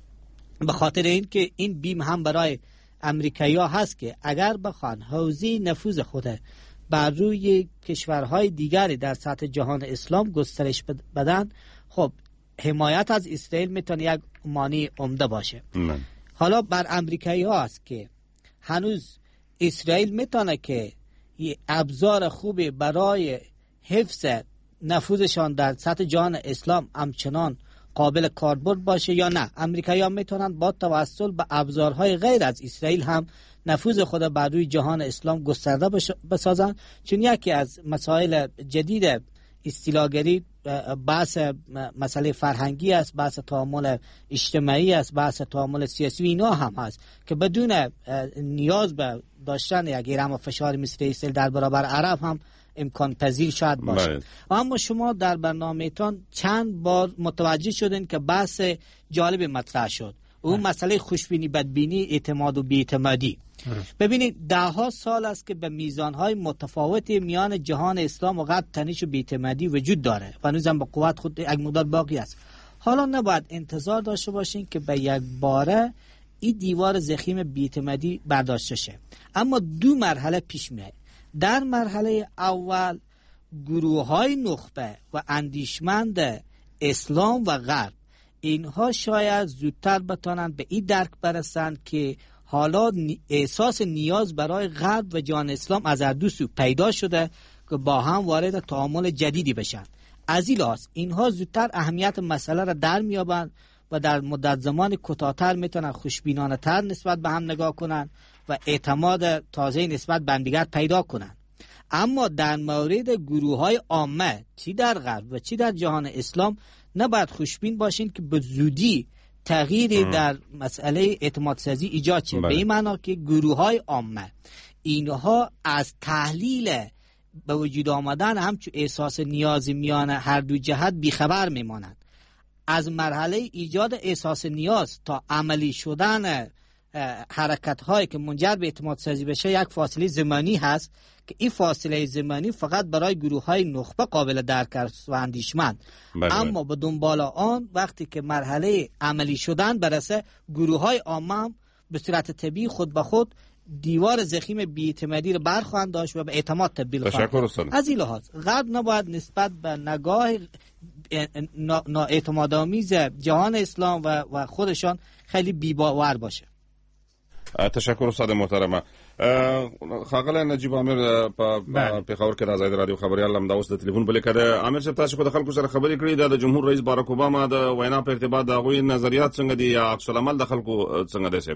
به خاطر این که این بیم هم برای امریکایی‌ها هست که اگر بخوان حوزه نفوذ خود بر روی کشورهای دیگری در سطح جهان اسلام گسترش بدن، خب حمایت از اسرائیل میتونه یک مانع عمده باشه. من. حالا بر امریکایی ها است که هنوز اسرائیل میتونه که یه ابزار خوبی برای حفظ نفوذشان در سطح جهان اسلام همچنان قابل کاربرد باشه یا نه. امریکایی ها میتونن با توسل به ابزارهای غیر از اسرائیل هم نفوذ خود بر روی جهان اسلام گسترده بسازن، چون یکی از مسائل جدید استیلاگری بحث مسئله فرهنگی است، بحث تعامل اجتماعی است، بحث تعامل سیاسی اینا هم هست که بدون نیاز به داشتن یک ایرم و فشار مثل اسرائیل در برابر عرب هم امکان پذیر شاید باشه. و اما شما در برنامه‌تان چند بار متوجه شدین که بحث جالب مطرح شد، اون مسئله خوشبینی بدبینی، اعتماد و بی‌اعتمادی. ببینید ده ها سال است که به میزانهای متفاوتی میان جهان اسلام و غرب تنش و بی‌اعتمادی وجود داره و هنوزم به قوت خود یک مقدار باقی است. حالا نباید انتظار داشته باشین که به یک باره این دیوار ضخیم بی‌اعتمادی برداشته شه، اما دو مرحله پیش میاد. در مرحله اول گروه های نخبه و اندیشمند اسلام و غرب اینها شاید زودتر بتانند به این درک برسند که حالا احساس نیاز برای غرب و جهان اسلام از هر دو سو پیدا شده که با هم وارد تعامل جدیدی بشن. از این لحاظ اینها زودتر اهمیت مسئله را در میابند و در مدت زمان کوتاه‌تر میتونن خوشبینانه تر نسبت به هم نگاه کنن و اعتماد تازه نسبت به همدیگر پیدا کنن. اما در مورد گروه های عامه چی در غرب و چی در جهان اسلام نباید خوشبین باشین که به زودی تغییری در مسئله اعتماد سازی ایجاد شه. به این معنا که گروه های عامه اینها از تحلیل به وجود آمدن همچون احساس نیاز میان هر دو جهت بیخبر میمانند. از مرحله ایجاد احساس نیاز تا عملی شدن حرکت هایی که منجر به اعتماد سازی بشه یک فاصله زمانی هست که این فاصله زمانی فقط برای گروه های نخبه قابل درک است و اندیشمند. اما به دنبال آن وقتی که مرحله عملی شدن برسه، گروه های عامه به صورت طبیعی خود به خود دیوار ضخیم بی‌اعتمادی رو برخواهند داشت و به اعتماد تبدیل خواهند. از این لحاظ غرب نباید نسبت به نگاه نااعتمادآمیز جهان اسلام و و خودشان خیلی بی‌باور باشه. تشکر استاد محترم. خاغله نجیب عامر په پیښور کې د آزاد رادیو خبريال هم دا اوس د ټلیفون بلې کړه. عامر صاحب تاسو د خلکو سره خبرې کړې ده د جمهور رئیس باراک اوباما د وینا په ارتباط د غوي نظریات څنګه دي یا عکس العمل د خلکو څنګه دي؟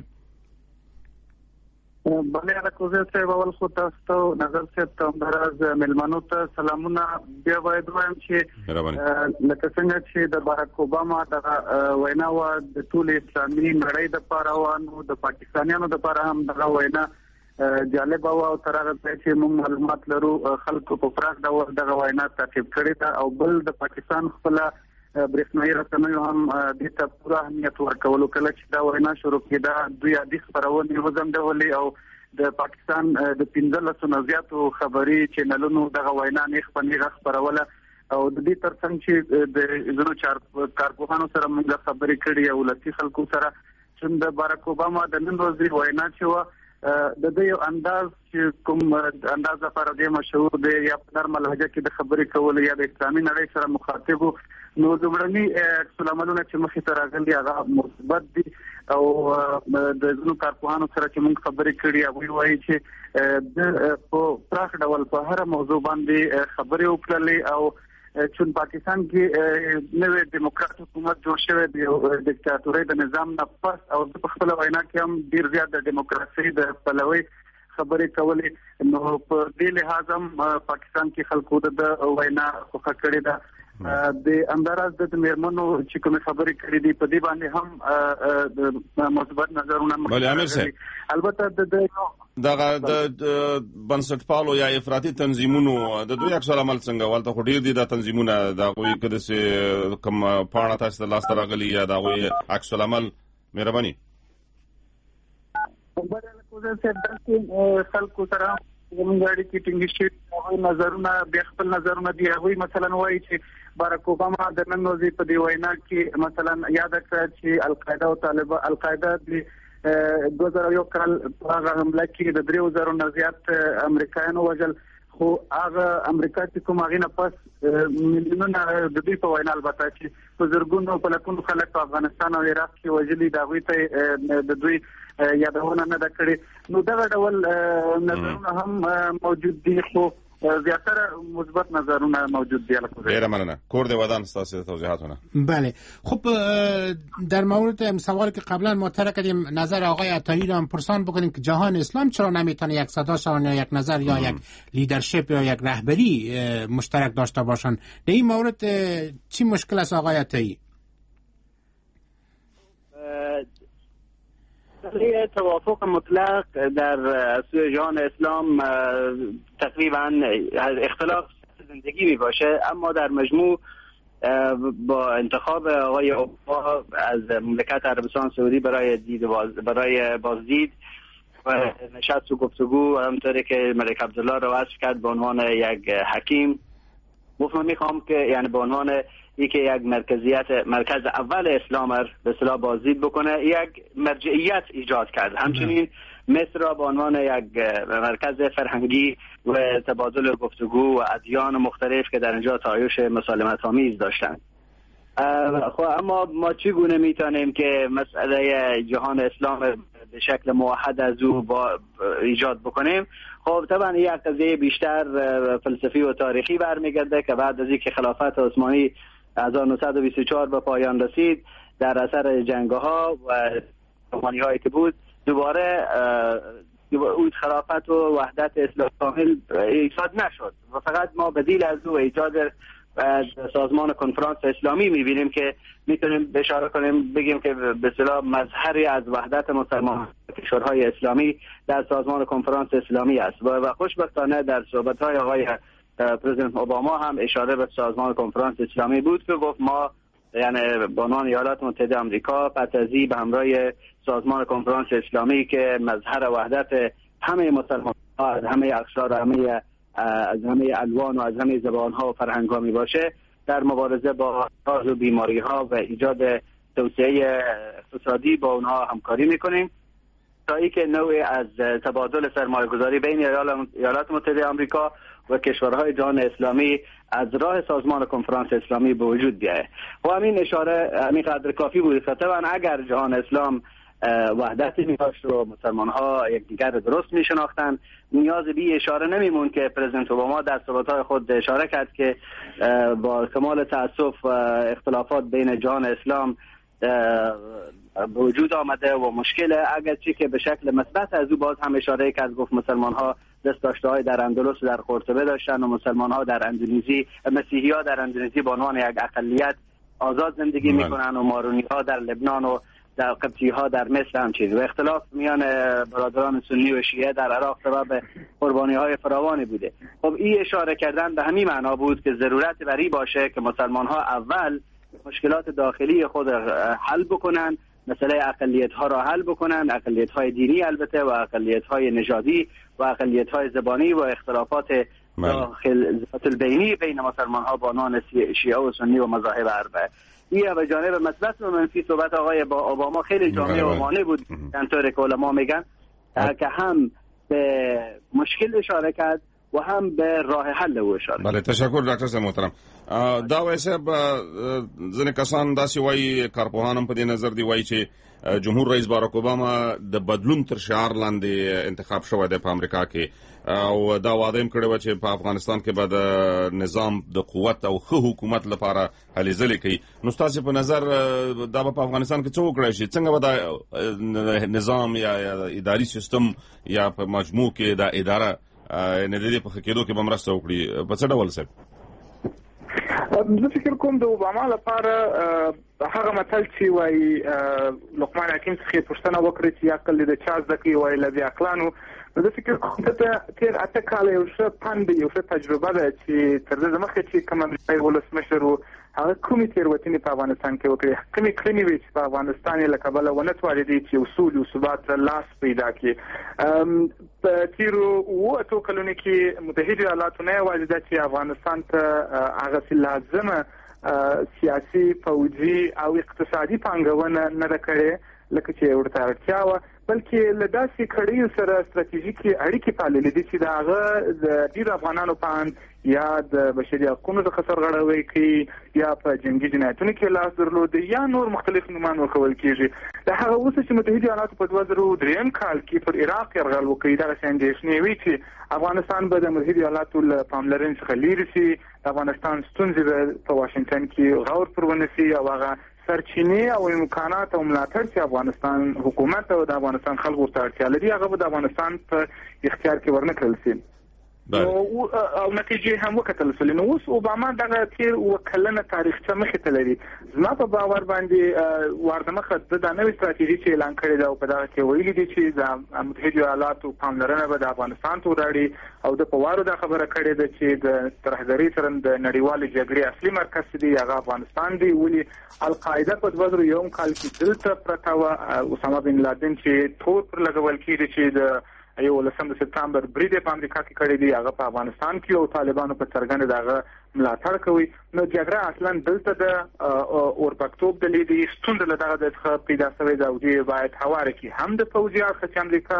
بله راکوزه صاحب اول خو تاسو ته نظر صاحب ته همداراز ملمنو ته سلامونه. بیا باید وایم چې لکه څنګه چې د باراک اوباما د وینا و د ټول اسلامي نړۍ د پاره وانه د پاکستانیانو د پاره هم د وینا جالب او تر هغه چې موږ معلومات لرو خلکو په پراخ ډول د وینا تعقیب کړی دا او بل د پاکستان خپل برېښنایي رسنیو هم د ته پوره اهمیت ورکولو کله چې دا وینا شروع کېده دوی عادي خبرونه وزندولې او د پاکستان د پنځلسو نه زیاتو خبري چینلونو دغه وینا نه خپلې خبروله او د دې ترڅنګ چې د زونو چار کارپوهانو سره موږ خبرې کړې او لتی خلکو سره چې د باراک اوباما د نن ورځې وینا چې و د دې یو انداز چې کوم انداز لپاره د مشهور دی یا په نرمه لهجه کې د خبرې کول یا د اسلامي نړۍ سره مخاطب نو دمرني سلامونه چې مخې ته راغلي هغه مثبت دي او د زونو کارپوهانو سره چې موږ خبرې کړې او وایي چې د په پراخ ډول په هر موضوع باندې خبرې وکړلې او چې پاکستان کې نوې دیموکرات حکومت جوړ شوی دی او دیکتاتوري د نظام نه پس او په خپل وینا کې هم ډیر زیات د دیموکراسي د پلوي خبرې کولې نو په دې لحاظ هم پاکستان کې خلکو د وینا خوښه کړې ده د اندراز د میرمنو چې کوم خبرې کړې دي په دې باندې هم مثبت نظرونه مخکې البته د دغه د بنسټپالو یا افراطي تنظیمونو د دوی عکس العمل څنګه ولته خو ډیر دي د تنظیمونه دا کوئی کده سه کوم پاڼه تاسو ته لاس راغلي یا دا کوئی عکس العمل مهرباني خبره کوزه چې د خلکو سره زموږ اړیکې ټینګې شي نظرونه بیا خپل نظرونه دی هغه مثلا وایي چې باراک اوباما د نن ورځې په دی وینا کې مثلا یاد کړ چې القاعده او طالبان القاعده د دوه زره یو کال په هغه حمله کې د دریو زرو نه زیات امریکایانو وژل خو هغه امریکا چې کوم هغه نه پس میلیونونه د دوی په وینا البته چې په زرګونو په لکونو خلک په افغانستان او عراق کې وژلي دا غوي ته د دوی یادونه نه د کړې نو دا ډول نظرونه هم موجود دي خو زیاتره مثبت نظرونه موجود دي. ډیره مننه. کور دی ودان تاسو توضیحاتونه. بله خب در مورد سوالی که قبلا مطرح کردیم نظر آقای عطایی را هم پرسان بکنیم که جهان اسلام چرا نمیتونه یک صدا شون یا یک نظر یا یک لیدرشپ یا یک رهبری مشترک داشته باشن. در این مورد چی مشکل است آقای عطایی؟ توافق مطلق در سوی جهان اسلام تقریبا اختلاف زندگی می باشه اما در مجموع با انتخاب آقای اوباما از مملکت عربستان سعودی برای دید باز برای بازدید و نشست و گفتگو همونطوری که ملک عبدالله را وصف کرد به عنوان یک حکیم گفتم میخوام که یعنی به عنوان یکی یک مرکزیت مرکز اول اسلام را به اصطلاح بازدید بکنه یک مرجعیت ایجاد کرد همچنین مصر را به عنوان یک مرکز فرهنگی و تبادل گفتگو و ادیان مختلف که در اینجا تعایش مسالمت آمیز داشتند. خب اما ما چگونه میتونیم که مسئله جهان اسلام به شکل موحد از او با ایجاد بکنیم. خب طبعا یک قضیه بیشتر فلسفی و تاریخی برمیگرده که بعد از اینکه خلافت عثمانی هزار و نهصد و بیست و چهار به پایان رسید در اثر جنگ‌ها و قربانی‌هایی که بود، دوباره اون خلافت و وحدت اسلام کامل ایجاد نشد و فقط ما بدیل از او ایجاد سازمان کنفرانس اسلامی می‌بینیم که میتونیم اشاره کنیم بگیم که به اصطلاح مظهری از وحدت مسلمان کشورهای اسلامی در سازمان کنفرانس اسلامی است و خوشبختانه در صحبت‌های آقای پرزیدنت اوباما هم اشاره به سازمان کنفرانس اسلامی بود که گفت ما یعنی به عنوان ایالات متحده آمریکا پس از این به همراه سازمان کنفرانس اسلامی که مظهر وحدت همه مسلمان‌ها از همه اقشار و همه از همه الوان و از همه زبان‌ها و فرهنگ‌ها می باشه در مبارزه با امراض و بیماری‌ها و ایجاد توسعه اقتصادی با اونها همکاری می‌کنیم تا اینکه نوعی از تبادل سرمایه‌گذاری بین ایالات متحده آمریکا و کشورهای جهان اسلامی از راه سازمان کنفرانس اسلامی به وجود بیاید. و همین اشاره همین قدر کافی بود. طبعا اگر جهان اسلام وحدتی می‌داشت و مسلمان‌ها یکدیگر را درست می‌شناختند، نیاز به اشاره نمی‌موند که پرزیدنت اوباما در صحبت‌های خود اشاره کرد که با کمال تأسف اختلافات بین جهان اسلام به وجود آمده و مشکل، اگرچه که به شکل مثبت از او باز هم اشاره کرد، گفت مسلمان‌ها دست‌داشته‌های در اندلس و در قرطبه داشتن و مسلمان‌ها در اندونزی، مسیحی‌ها در اندونزی به عنوان یک اقلیت آزاد زندگی می‌کنند و مارونی‌ها در لبنان و در قبطی‌ها در مصر همچنین و اختلاف میان برادران سنی و شیعه در عراق سبب قربانی‌های فراوانی بوده. خب این اشاره کردن به همین معنا بود که ضرورت بری باشه که مسلمان‌ها اول مشکلات داخلی خود حل بکنن، مسئله اقلیت‌ها را حل بکنن، اقلیت‌های دینی البته و اقلیت‌های نژادی و اقلیت‌های زبانی و اختلافات داخل ذات البینی بین مسلمان‌ها با نان شیعه و سنی و مذاهب اربعه. این به جانب مثبت و منفی صحبت آقای با اوباما خیلی جامع و مانع بود، همونطور که علما میگن که هم به مشکل اشاره کرد و هم به راه حل او اشاره. بله، تشکر ډاکټر صاحب محترم. دا وایي صاحب ځینې کسان داسې وایي، کارپوهان هم په دې نظر دی وایي چې جمهور رئیس باراک اوباما د بدلون تر شعار لاندې انتخاب شوی دی په امریکا کې او دا وعده هم کړې وه چې په افغانستان کې به د نظام د قوت او ښه حکومت لپاره هلې ځلې کوي. نو ستاسې په نظر دا به په افغانستان کې څه وکړی شي؟ څنګه به دا نظام یا اداري سیستم یا په مجموع کې دا اداره نه د دې په ښه کېدو کې به مرسته وکړي؟ په څه ډول صاحب؟ زه فکر کوم د اوباما لپاره هغه متل چې وایي لقمان حکیم څخه پوښتنه وکړي چې عقل د چا زده کوي وایي له دې عقلانو. زه فکر کوم چې تېر اته کاله یو ښه پند یو ښه تجربه ده چې تر دې مخکې چې کوم امریکایي ولسمشر و هغه کومې تېروتنې په افغانستان کې وکړي، کومې کړنې وې چې په افغانستان یې له کبله ونه توانېدی چې اصول او ثبات لاس پیدا کړي. په تېرو اووه اتو کلونو کې متحده ایالاتو نه یوازې ده چې افغانستان ته هغسې لازمه سیاسي، پوځي او اقتصادي پانګونه نه ده کړې لکه چې ورته اړتیا وه، بلکې له داسې کړیو سره ستراتیژیکې اړیکې پاللې دي چې د هغه د ډېرو افغانانو پاند یا د بشري حقونو څخه سرغړوی کوي یا په جنګي جنایتونو کې لاس درلود یا نور مختلف نومان ورکول کېږي. د هغه اوس چې متحده ایالاتو په دوه زره درېیم کال کې پر عراق یرغل وکړي، دغسې اندېښنې وي چې افغانستان به د متحده ایالاتو له پاملرنې څخه لیرې شي، د افغانستان ستونزې به په واشنګټن کې غور پر ونه شي او هغه سرچینې او امکانات او ملاتړ چې افغانستان حکومت او د افغانستان خلکو ته اړتیا لري هغه به د افغانستان په اختیار کې ورنه کړل شي. او نتیجې هم وکتل شولې. نو اوس اوباما دغه تېر اووه کلنه تاریخچه مخې ته لري. زما په باور باندې واردمخه د دا نوې ستراتیژي چې اعلان کړې ده او په دغه کې ویلي دي چې د متحده ایالاتو پاملرنه به د افغانستان ته وراړي او د په وارو دا خبره کړې ده چې د ترهګرۍ سره د نړیوالې جګړې اصلي مرکز دی هغه افغانستان دی. ولې القاعده په دوه زره یو کال کې دلته پرته وه، اسامه بن لادن چې تور پر لګول کېږي چې د یو لسم د سپتامبر برید په امریکا کې کړی دی هغه په افغانستان کې او طالبانو په څرګنده دغه ملاتړ کوي. نو جګړه اصلا دلته د اورپکتوب د لیدي ستونزه له دغه څخه پیدا شوې ده او دې باید هواره کې هم د پوځي اړخ چې امریکا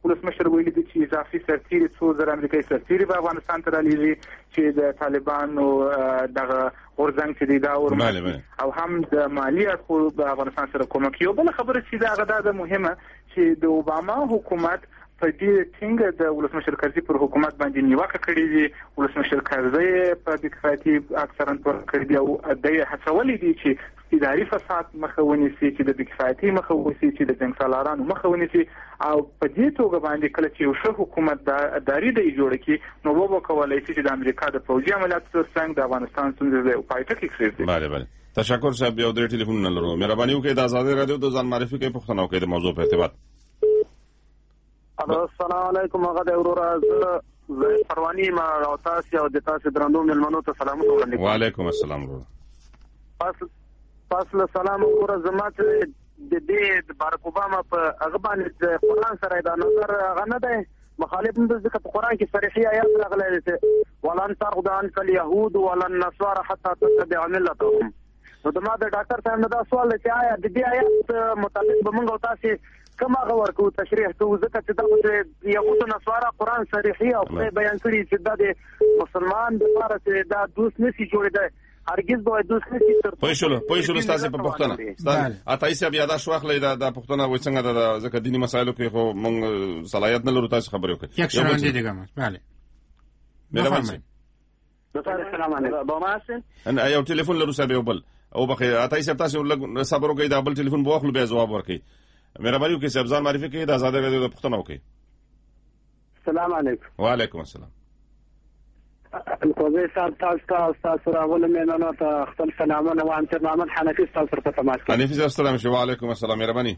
ولسمشر ویلي دي چې اضافي سرتیري څو زره امریکایي سرتیري به افغانستان ته رالیږي چې د طالبانو دغه غورځنګ چې دی دا ورمالي او هم د مالي اړخو به افغانستان سره کومک یو بل خبره چې دا غدا د مهمه چې د اوباما حکومت په دې ټینګ د ولسمشر کرزي پر حکومت باندې نیوکه کړې دي ولسمشر کرزي په دکتاتي اکثرا پر کړی دی او د هڅولې دي چې اداري فساد مخه ونیسي چې د دکتاتي مخه ونیسي چې د جنګ سالارانو مخه ونیسي او په دې توګه باندې کله چې یو ښه حکومت د اداري د جوړ کړي نو وبو کولای شي چې د امریکا د پوځي عملیاتو ترڅنګ د افغانستان څخه په پایټه کې کړی بله بله تشکر صاحب یو درې ټلیفون نه لرو مهرباني وکړئ د آزادۍ رادیو د ځان معرفي کوي پوښتنه وکړئ د موضوع په ارتباط السلام علیکم هغه د اورورا پروانی ما او تاسو او د تاسو درنو ملمنو ته سلام وکړم وعلیکم السلام پس پس له سلام اور زمات د دې د بارک اوباما په هغه باندې قرآن سره د نظر غنه ده مخالف د ذکر قرآن کې صریحي آیات راغلي دي ولن ترضى عنك اليهود ولا النصارى حتى تتبع ملتهم نو د ما د ډاکټر صاحب دا سوال چې آیا د دې آیات مطابق به موږ تاسو کما غور کو تشریح کو ځکه چې دا یهود او نصارا قرآن صریحي او بیان کړی چې د مسلمان د لپاره چې دا دوست نشي جوړېدای هرگز به دوست نشي تر پوښتنه پوښتنه تاسو په پښتنه ستاسو اتای سی بیا دا شو اخلي دا د پښتنه وای څنګه د ځکه دینی مسایلو کې خو مونږ صلاحیت نه لرو تاسو خبرې وکړئ یک شمن دي دغه بله مهرباني السلام علیکم با ما اسن انا یو ټلیفون لرو صاحب یو بل او بخیر اتای سی تاسو صبر وکړئ دا بل ټلیفون بو اخلو به جواب ورکړئ مهرباني وکړئ صاحب ځان معرفي کړئ د آزادۍ رادیو د پښتنه وکړئ السلام علیکم وعلیکم السلام القضيه صاحب تاسو تاسو راول مې نه ته خپل سلامونه وانت محمد حنفي تاسو په تماس کې حنفي السلام علیکم وعلیکم السلام مهرباني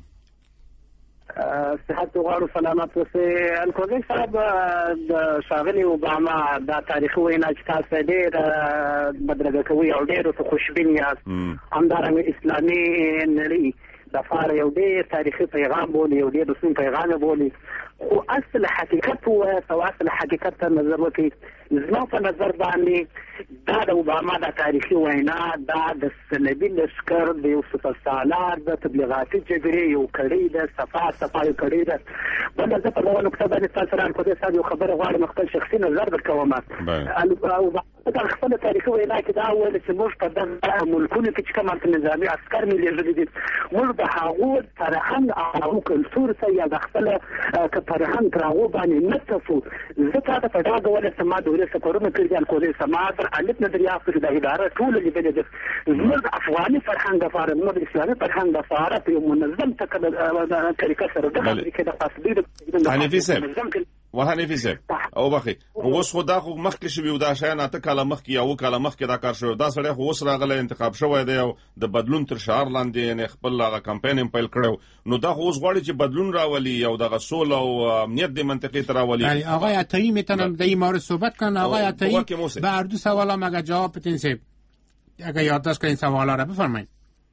صحت غواړو سلامات اوسئ القضيه صاحب د شاغلي اوباما دا تاریخي وینا چې تاسو ډېر بدرګه کوي او ډېر خوشبین یاست همدارنګه اسلامي نړۍ د فار یو ډېر تاریخي پیغام بولی یو ډېر رسمي پیغام بولی خو اصل حقیقت هو او اصل حقیقت ته نظر وکړي زما په نظر باندې دا د اوباما د تاریخي وینا دا د صلیبي لښکر د یو سپهسالار د تبلیغاتي جګړې یو کړۍ ده صفا صفا یو کړۍ ده بله زه په دغه نقطه باندې تاسو سره القدس صاحب یو خبره غواړم خپل شخصي نظر درکوم اوباما خپل تاریخي وینا کې دا ویل چې موږ په دغه ملکونو کې چې کوم نظامي عسکر مې لېږلي دي موږ د هغو فرهنګ او کلتور سره یا د خپل فرهنګ تر هغو باندې نه تفو زه تا ته په ډاګه ویل چې ما د ولې سفرونه کړي دي القدس ما تر الف نه دریافت کړي د اداره ټول لیدلې ده زموږ د افغاني فرهنګ لپاره زموږ د اسلامي فرهنګ لپاره په یو منظم طریقه سره د امریکا د فاصلې حنفي صاحب وحنفي صاحب او بخي اوس خو دا خو مخکې شوی دا شایان اته کاله مخکې یا و کاله مخکې دا کار شوی دا سړی خو اوس راغلی انتخاب شوی دی او د بدلون تر شعار لاندې یعنې خپل هغه کمپین یې پیل کړی نو دا خو اوس غواړي چې بدلون راولي او دغه سوله او امنیت د منطقې ته راولي آقای عطایی میتونم در این مورد صحبت کنن آقای عطایی به هر دو سوالا مگه جواب بدین صاحب اگه یادداشت کنین سوالا را بفرمایید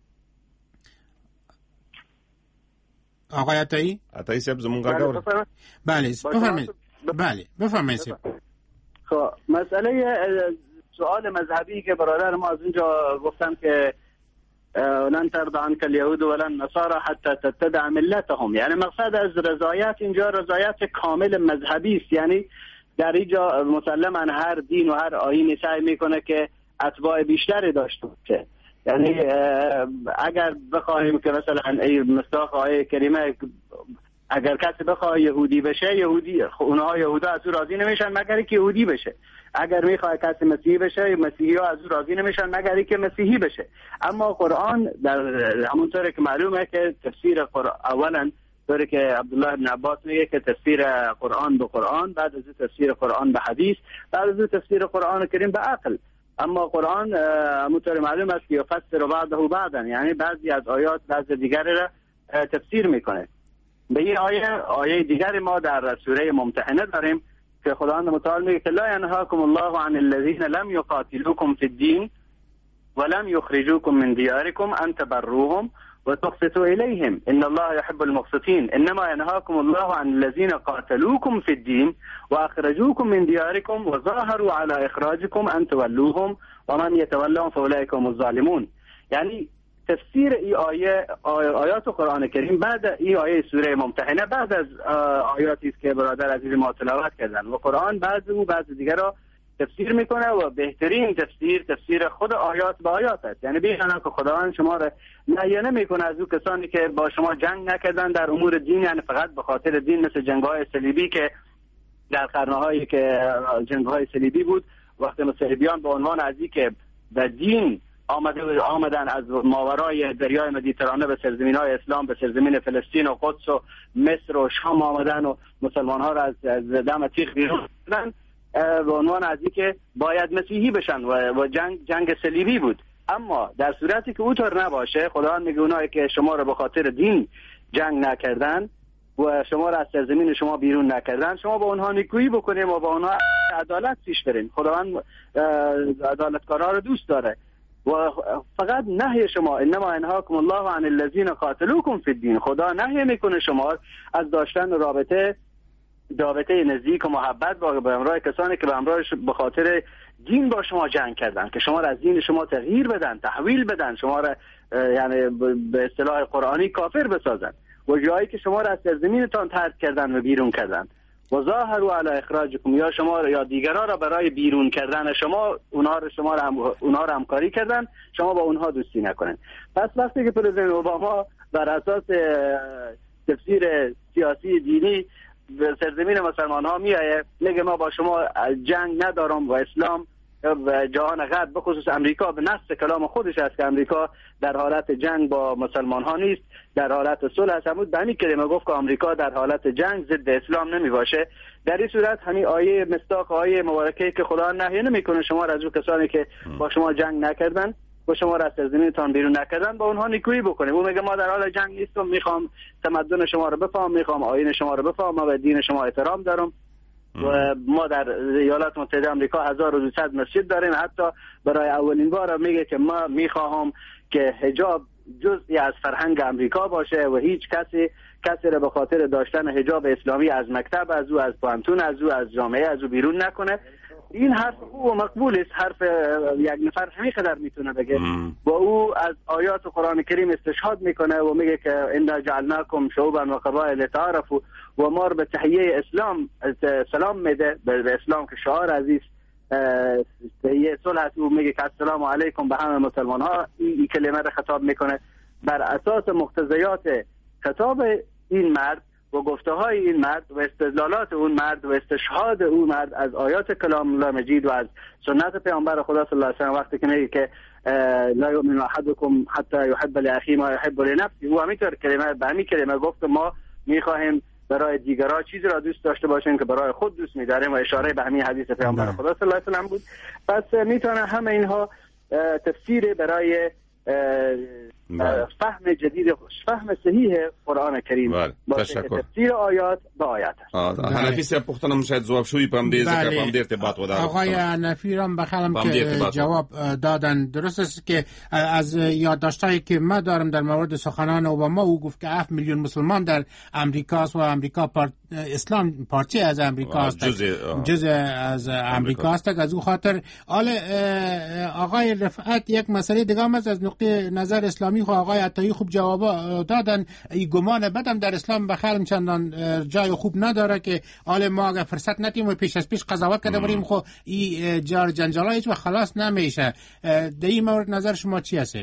آقای عطایی عطایی صاحب زمون گاگا بله بفرمایید بله بفرمایید صاحب خب مسئله سوال مذهبی که برادر ما از اینجا گفتن که لن ترضى عنك اليهود ولا النصارى حتى تتبع ملتهم یعنی مقصد از رضایت اینجا رضایت کامل مذهبی است یعنی در اینجا مسلما هر دین و هر آیینی سعی میکنه که اتباع بیشتری داشته باشه یعنی اگر بخواهیم که مثلا ای مصداق آیه کریمه اگر کسی بخواه یهودی بشه یهودی اونها یهودا از او راضی نمیشن مگر که یهودی بشه اگر میخواد کسی مسیحی بشه مسیحی ها از او راضی نمیشن مگر که مسیحی بشه اما قرآن در همونطور که معلومه که تفسیر قرآن اولا طوری که عبدالله بن عباس میگه که تفسیر قرآن به قرآن بعد از تفسیر قرآن به حدیث بعد از تفسیر قرآن کریم به عقل اما قرآن همونطور معلوم است که یفسر بعضه بعضا یعنی بعضی از آیات بعضی دیگری را تفسیر میکنه به این آیه آیه دیگری ما در سوره ممتحنه داریم که خداوند متعال میگه که لا ینهاکم الله عن الذین لم یقاتلوکم فی الدین ولم یخرجوکم من دیارکم ان تبروهم وتقسطوا إليهم إن الله يحب المقسطين إنما ينهاكم الله عن الذين قاتلوكم في الدين وأخرجوكم من دياركم وظاهروا على إخراجكم أن تولوهم ومن يتولهم فأولئك هم الظالمون. يعني تفسیر این آیه آیات قرآن کریم بعد این آیه سوره ممتحنه بعد از آیاتی است که برادر عزیز ما تلاوت کردن و قرآن بعض و بعض دیگر را تفسیر میکنه و بهترین تفسیر تفسیر خود آیات به آیات است. یعنی بیان که خداوند شما را نهی نمیکنه از اون کسانی که با شما جنگ نکردن در امور دین، یعنی فقط به خاطر دین، مثل جنگ‌های صلیبی که در قرن‌هایی که جنگ‌های صلیبی بود، وقتی صلیبیان به عنوان از اینکه به دین آمده آمدن از ماورای دریای مدیترانه به سرزمین‌های اسلام، به سرزمین فلسطین و قدس و مصر و شام آمدن و مسلمان‌ها را از از دم تیغ بیرون کردن به عنوان از اینکه باید مسیحی بشن و, و جنگ جنگ صلیبی بود. اما در صورتی که اونطور نباشه، خداوند میگه اونایی که شما را به خاطر دین جنگ نکردن و شما را از سرزمین شما بیرون نکردن، شما با اونها نیکویی بکنیم و با اونها عدالت پیش بریم. خداوند عدالتکارا رو دوست داره و فقط نهی شما، انما انهاکم الله عن الذین قاتلوکم فی الدین، خدا نهی میکنه شما از داشتن رابطه رابطه نزدیک و محبت با به همراه کسانی که به همراه به خاطر دین با شما جنگ کردن، که شما را از دین شما تغییر بدن، تحویل بدن، شما را یعنی به اصطلاح قرآنی کافر بسازن و جایی که شما را از سرزمینتان ترک کردن و بیرون کردن و ظاهروا علی اخراجکم، یا شما یا دیگران را برای بیرون کردن شما اونها را شما را هم اونها را همکاری کردن، شما با اونها دوستی نکنین. پس وقتی که پرزیدنت اوباما بر اساس تفسیر سیاسی دینی به سرزمین مسلمان ها میایه میگه ما با شما جنگ ندارم و اسلام و جهان غرب به خصوص امریکا به نص کلام خودش است که امریکا در حالت جنگ با مسلمان ها نیست، در حالت صلح است. همون به همین کلمه گفت که امریکا در حالت جنگ ضد اسلام نمی باشه. در این صورت همین آیه مصداق آیه مبارکه که خدا نهی نمیکنه شما را از اون کسانی که با شما جنگ نکردن و شما را از سرزمینتان بیرون نکردن با اونها نیکویی بکنیم. اون میگه ما در حال جنگ نیستم، میخوام تمدن شما رو بفهم، میخوام آیین شما رو بفهم و دین شما احترام دارم و ما در ایالات متحده آمریکا هزار و دویست مسجد داریم. حتی برای اولین بار میگه که ما میخواهم که حجاب جزئی از فرهنگ امریکا باشه و هیچ کسی کسی را به خاطر داشتن حجاب اسلامی از مکتب، از او از پانتون، از او از جامعه، از او بیرون نکنه. این حرف خوب و مقبول است، حرف یک نفر همین قدر میتونه بگه و او از آیات قرآن کریم استشهاد میکنه و میگه که انا جعلناکم شعوبا و قبائل لتعارفوا و ما به تحیه اسلام سلام میده، به اسلام که شعار عزیز تحیه صلح است. او میگه که السلام علیکم به همه مسلمان ها. این کلمه را خطاب میکنه بر اساس مقتضیات خطاب این مرد و گفته های این مرد و استدلالات اون مرد و استشهاد اون مرد از آیات کلام الله مجید و از سنت پیامبر خدا صلی الله علیه و سلم، وقتی که میگه که لا یؤمن احدکم حتی یحب لاخیه ما یحب لنفسه، او همینطور کلمه به همین کلمه گفت ما میخواهیم برای دیگران چیزی را دوست داشته باشیم که برای خود دوست می‌داریم و اشاره به همین حدیث پیامبر خدا صلی الله علیه و سلم بود. پس میتونه همه اینها تفسیر برای فهم جدید، فهم صحیح قرآن کریم باشه که تفسیر آیات با آیات است. حنفی صاحب پختنم شاید جواب شوی پم دې ځکه پم دې ارتباط ودار. آقای حنفی رام بخلم که جواب دادن. درست است که از یادداشتایی که من دارم در مورد سخنان اوباما، او گفت که هفت میلیون مسلمان در امریکاست و امریکا پارت اسلام پارتی از امریکاست، جزء از امریکاست. از او خاطر آل آقای رفعت یک مسئله دیگه هم از نقطه نظر اسلامی خو آقای عطایی خوب جواب دادن. این گمان بدم در اسلام بخلم چندان جای خوب نداره که آل ما اگه فرصت ندیم و پیش از پیش قضاوت کرده بریم خو این جار جنجالا هیچ وقت خلاص نمیشه. در این مورد نظر شما چی هست؟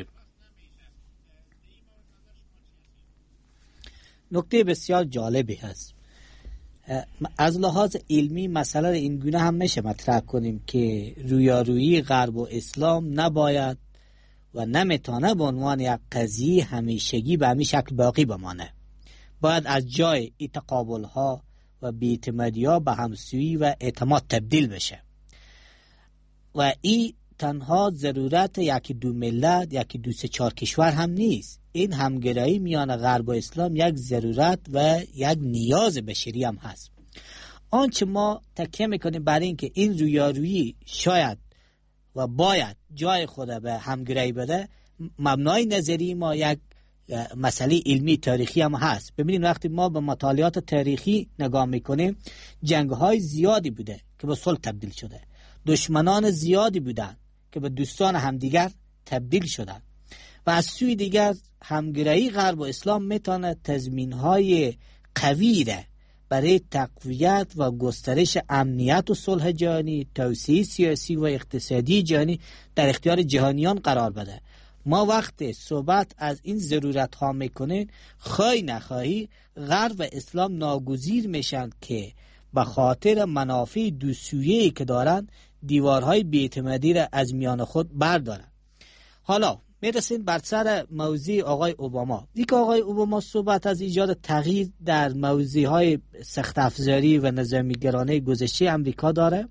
نکته بسیار جالبی هست. از لحاظ علمی مسئله این گونه هم میشه مطرح کنیم که رویارویی غرب و اسلام نباید و نمیتونه به عنوان یک قضیه همیشگی به همین شکل باقی بمانه. باید از جای این تقابل ها و بی‌اعتمادی ها به همسویی و اعتماد تبدیل بشه و این تنها ضرورت یکی دو ملت، یکی دو سه چهار کشور هم نیست. این همگرایی میان غرب و اسلام یک ضرورت و یک نیاز بشری هم هست. آنچه ما تکیه میکنیم برای اینکه این رویارویی شاید و باید جای خود به همگرایی بده، مبنای نظری ما یک مسئله علمی تاریخی هم هست. ببینید وقتی ما به مطالعات تاریخی نگاه میکنیم، جنگ‌های زیادی بوده که به صلح تبدیل شده، دشمنان زیادی بودن که به دوستان همدیگر تبدیل شدن و از سوی دیگر همگرایی غرب و اسلام میتونه تضمین‌های قوی را برای تقویت و گسترش امنیت و صلح جهانی، توسعه سیاسی و اقتصادی جهانی در اختیار جهانیان قرار بده. ما وقت صحبت از این ضرورت ها میکنین، خواهی نخواهی غرب و اسلام ناگزیر میشن که به خاطر منافع دو سویه‌ای که دارن دیوارهای بی‌اعتمادی را از میان خود بردارن. حالا میرسیم بر سر موضوع آقای اوباما. دیگه آقای اوباما صحبت از ایجاد تغییر در موضوعهای سخت افزاری و نظامیگرانه گذشته امریکا داره.